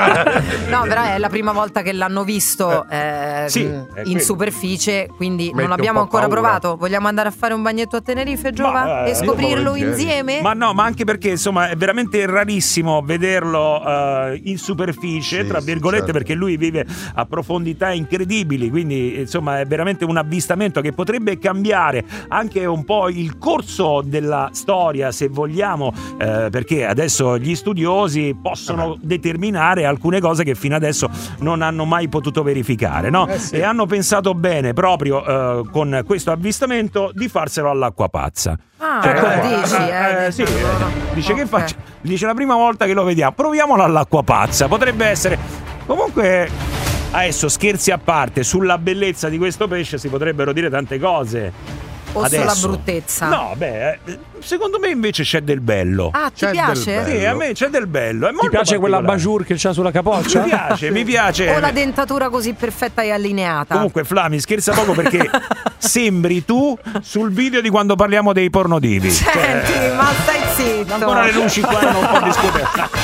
Eh. No, però è la prima volta che l'hanno visto eh, Sì, mh, è in quello. superficie, quindi Mette non un l'abbiamo po' ancora paura. provato. Vogliamo andare a fare un bagnetto a Tenerife, Giova? Ma, eh, e scoprirlo io volentieri. insieme? Ma no, ma anche perché insomma è veramente rarissimo vederlo eh, in superficie, Sì, tra sì, virgolette, certo. perché lui vive a profondità incredibili, quindi insomma è veramente un avvistamento che potrebbe cambiare anche un po' il corso della storia, se vogliamo, eh, perché adesso gli studiosi possono determinare alcune cose che fino adesso non hanno mai potuto verificare, no? Eh sì. E hanno pensato bene proprio eh, con questo avvistamento di farselo all'acqua pazza. Ah, Cioè, lo eh, dici, eh? eh, sì, eh, dice che Ok. faccio? Dice la prima volta che lo vediamo, proviamolo all'acqua pazza, potrebbe essere. Comunque, adesso scherzi a parte, sulla bellezza di questo pesce si potrebbero dire tante cose. O adesso. sulla bruttezza? No, beh, secondo me invece c'è del bello. Ah, ti C'è piace? Sì, a me c'è del bello. È molto Ti piace quella particolare. bajour che c'ha sulla capoccia? Mi piace, mi piace. O la dentatura così perfetta e allineata? Comunque, Flami, scherza poco perché sembri tu sul video di quando parliamo dei pornodivi. Senti, Cioè, ma stai zitto. ancora le luci qua non può discutere.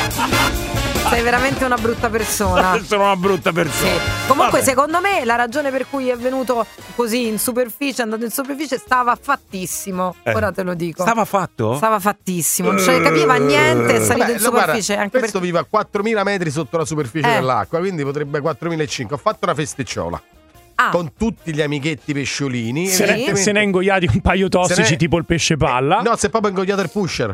Sei veramente una brutta persona. Sono una brutta persona. Sì. Comunque, Vabbè. secondo me, la ragione per cui è venuto così in superficie, è andato in superficie, stava fattissimo. Eh. Ora te lo dico. Stava fatto? Stava fattissimo. Non cioè, capiva niente, è salito Vabbè, in no, guarda, superficie. anche questo perché... vive a quattromila metri sotto la superficie Eh. dell'acqua, quindi potrebbe quattromilacinquecento. Ho fatto una festicciola. Ah. Con tutti gli amichetti pesciolini. Se, ne, evidentemente- se ne è ingoiati un paio tossici, Se ne- tipo il pesce palla. No, si è proprio ingoiato il pusher.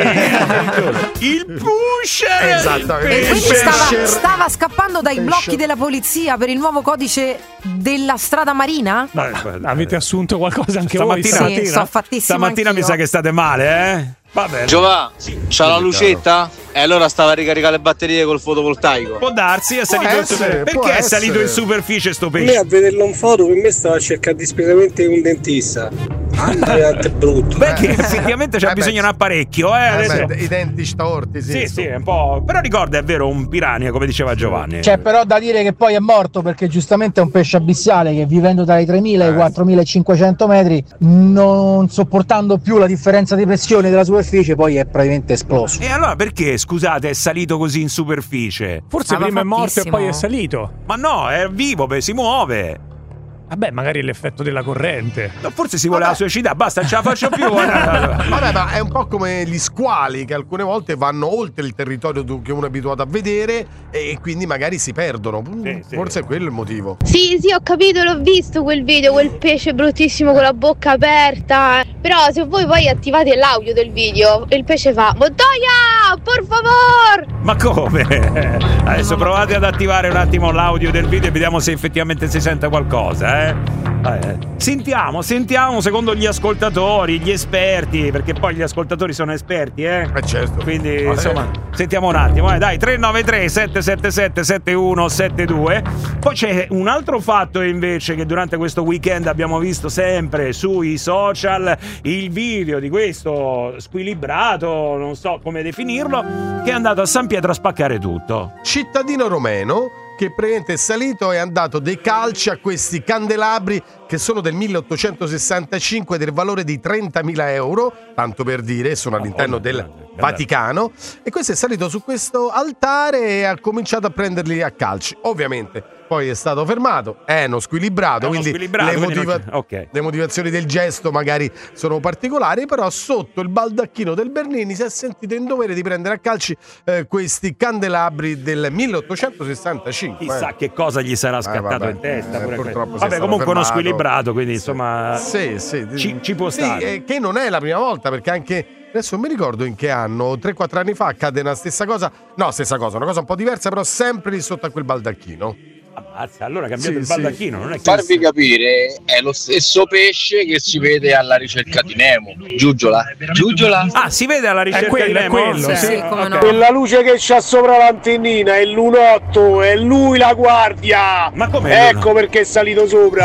Il pusher! Esattamente. E quindi Il stava, pusher. stava scappando dai Pesce. blocchi della polizia per il nuovo codice della strada marina? Avete assunto qualcosa anche voi Stamattina, Sì, stamattina? sto fattissima stamattina mi anch'io. sa che state male, eh? Va bene. Giova, c'ha la lucetta? E allora stava a ricaricare le batterie col fotovoltaico. Può darsi, è salito in essere, superficie. può Perché è essere. salito in superficie sto A me pesce? a vederlo in foto per me stava a cercare disperatamente un dentista. Andrea, brutto. Perché effettivamente c'ha Eh beh, bisogno di un apparecchio, eh? Eh Adesso... beh, i denti storti, sì. Sì, sì, è un po'. Però ricorda, è vero, un piranha, come diceva Giovanni. C'è però da dire che poi è morto perché giustamente è un pesce abissale che vivendo tra i tremila e i quattromilacinquecento metri, non sopportando più la differenza di pressione della superficie, poi è praticamente esploso. E allora perché, scusate, è salito così in superficie? Forse Stava prima è morto e fattissimo. poi è salito. Ma no, è vivo, beh, si muove. Vabbè, magari è l'effetto della corrente. No, forse si voleva suicidare, basta, non ce la faccio più. Vabbè, ma è un po' come gli squali che alcune volte vanno oltre il territorio che uno è abituato a vedere e quindi magari si perdono. Sì, sì. Forse è quello il motivo. Sì, sì, ho capito, l'ho visto quel video, quel pesce bruttissimo con la bocca aperta. Però se voi poi attivate l'audio del video, il pesce fa Montoya, por favor! Ma come? Adesso provate ad attivare un attimo l'audio del video e vediamo se effettivamente si sente qualcosa, eh? Eh, Sentiamo, sentiamo secondo gli ascoltatori, gli esperti, perché poi gli ascoltatori sono esperti, eh? Eh certo. Quindi, Ah, insomma, sentiamo un attimo, eh. Dai, tre nove tre sette sette sette sette uno sette due. Poi c'è un altro fatto invece che durante questo weekend abbiamo visto sempre sui social, il video di questo squilibrato, non so come definirlo, che è andato a San Pietro a spaccare tutto. Cittadino romeno che praticamente è salito e ha dato dei calci a questi candelabri che sono del milleottocentosessantacinque del valore di trentamila euro, tanto per dire, sono all'interno del Vaticano, e questo è salito su questo altare e ha cominciato a prenderli a calci. Ovviamente poi è stato fermato, è uno squilibrato, È uno quindi, squilibrato, le, quindi motiva- non- ok. le motivazioni del gesto magari sono particolari, però sotto il baldacchino del Bernini si è sentito in dovere di prendere a calci eh, questi candelabri del milleottocentosessantacinque. Chissà eh. che cosa gli sarà scattato vabbè, in testa. eh, pure purtroppo questo. si è Vabbè, stato comunque uno fermato. squilibrato, quindi insomma Sì, sì. ci, ci può Sì, stare. eh, che non è la prima volta, perché anche adesso non mi ricordo in che anno, tre quattro anni fa accade una stessa cosa. No, stessa cosa, una cosa un po' diversa, però sempre lì sotto a quel baldacchino. Ammazza, allora cambiato Sì, il sì. baldacchino, non è che Farvi capire, è lo stesso pesce che si vede alla ricerca di Nemo. Giugiola. Giugiola? Ah, si vede alla ricerca quello, di è Nemo? quello, Sì, sì, ok. come no. Quella luce che c'ha sopra l'antennina è l'unotto, è lui la guardia. Ma com'è Ecco l'unotto? perché è salito sopra.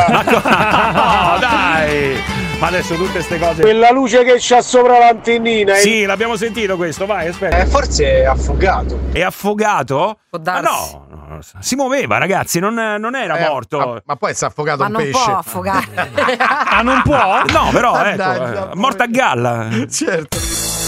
No, dai! Ma adesso tutte queste cose. Quella luce che c'ha sopra l'antennina è Sì, l'abbiamo sentito questo, vai, aspetta. Eh, forse è affogato. È affogato? Può Ma darsi. no, no, si muoveva, ragazzi, non, non era Eh, morto. ma, ma poi si è affogato Ma un non pesce. può affogare. Ah, non può? No, però, Mannaggia, ecco, eh, morta a galla. Certo.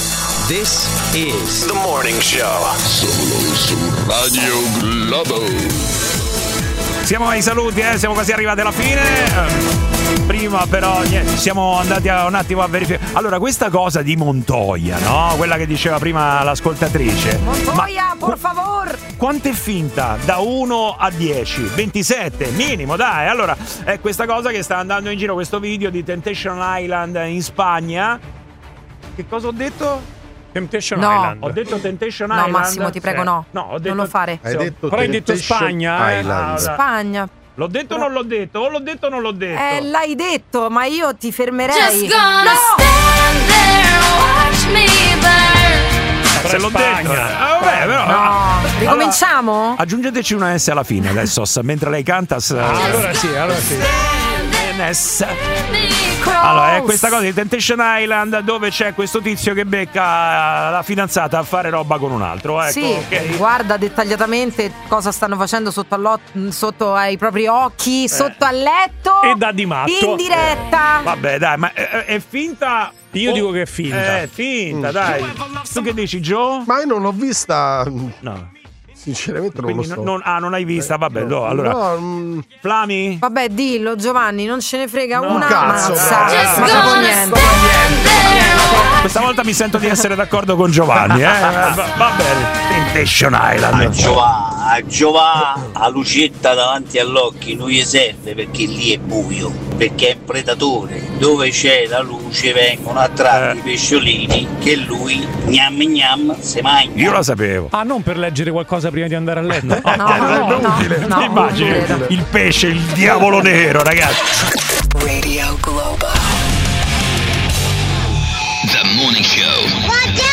This is The Morning Show. Solo su Radio Globo. Siamo ai saluti, eh? Siamo quasi arrivati alla fine. Eh, Prima però niente, siamo andati a, un attimo a verificare. Allora, questa cosa di Montoya, no? Quella che diceva prima l'ascoltatrice. Montoya, por favor! Quanto è finta? Da uno a dieci? ventisette, minimo, dai. Allora, è questa cosa che sta andando in giro, questo video di Temptation Island in Spagna. Che cosa ho detto? Temptation No. Island. Ho detto Temptation No, Island. Massimo, ti prego, Sì. no. No, ho detto... Non lo fare. Hai detto Però hai detto Temptation Spagna, eh? Island. Ah, Spagna. L'ho detto o non l'ho detto? O l'ho detto o non l'ho detto? Eh, l'hai detto, ma io ti fermerei. Just gonna No! stand there and watch me burn. Se l'ho Spagna. detto. Ah, vabbè, però. No. Ricominciamo? Aggiungeteci una S alla fine adesso, mentre lei canta. s- Ah, allora sì, allora sì. Standing Wilderness. Allora, è questa cosa di Temptation Island dove c'è questo tizio che becca la fidanzata a fare roba con un altro. Ecco, sì, okay. Guarda dettagliatamente cosa stanno facendo sotto, all'o- sotto ai propri occhi, eh. sotto al letto e da di matto in diretta. Eh. Vabbè, dai, ma è, è finta. Io oh, dico che è finta. È finta, mm. dai. Tu che dici, Joe? Ma io non l'ho vista. No. Sinceramente non Quindi lo so. Non, ah, non hai vista? Vabbè, no, allora. No, mm. Flami? Vabbè, dillo, Giovanni, non ce ne frega no, una cazzo, mazza. no, Ma dopo niente. Questa volta mi sento di essere d'accordo con Giovanni, eh? Va, va bene. Temptation Island. A Giovanni, a Giovanni, a Lucetta davanti all'occhio non gli serve perché lì è buio, perché è un predatore. Dove c'è la luce vengono attratti i eh. pesciolini che lui gnam gnam se mangia. Io la sapevo. Ah, non per leggere qualcosa prima di andare a letto? No, no, no, no, no, no, immagini no, il pesce, il diavolo nero, ragazzi. Radio Globo. The Morning Show.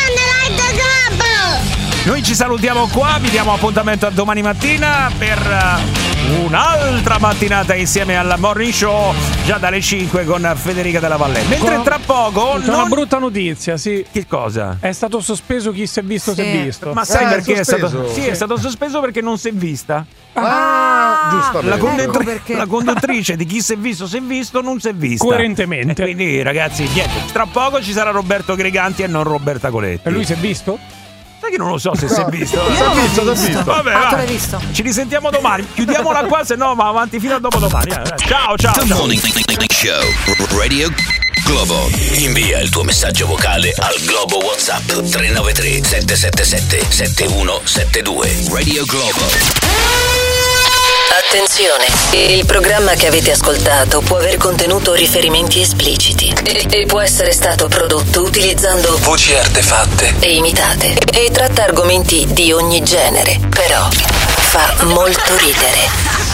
Noi ci salutiamo qua, vi diamo appuntamento a domani mattina per un'altra mattinata insieme alla Morning Show, già dalle cinque con Federica Della Valle. Mentre con, tra poco non... una brutta notizia, sì. Che cosa? È stato sospeso chi si è visto sì. si è visto. Ma sai eh, perché è, è stato? Sì, è stato sospeso perché non si è vista. Ah, giustamente. La, conduttri- ecco la conduttrice di chi si è visto si è visto non si è vista. Coerentemente. E quindi ragazzi, niente, tra poco ci sarà Roberto Greganti e non Roberta Coletti. E lui si è visto? Sai che non lo so se no. si è visto. Io non visto, l'ho visto. Vabbè, ah, va. tu l'hai visto. Ci risentiamo domani. Chiudiamola qua, se no va avanti fino a dopodomani. Ciao, ciao. The Morning Show Radio Globo. Invia il tuo messaggio vocale al Globo WhatsApp tre nove tre sette sette sette sette uno sette due. Radio Globo. Attenzione, il programma che avete ascoltato può aver contenuto riferimenti espliciti e, e può essere stato prodotto utilizzando voci artefatte e imitate e tratta argomenti di ogni genere, però fa molto ridere.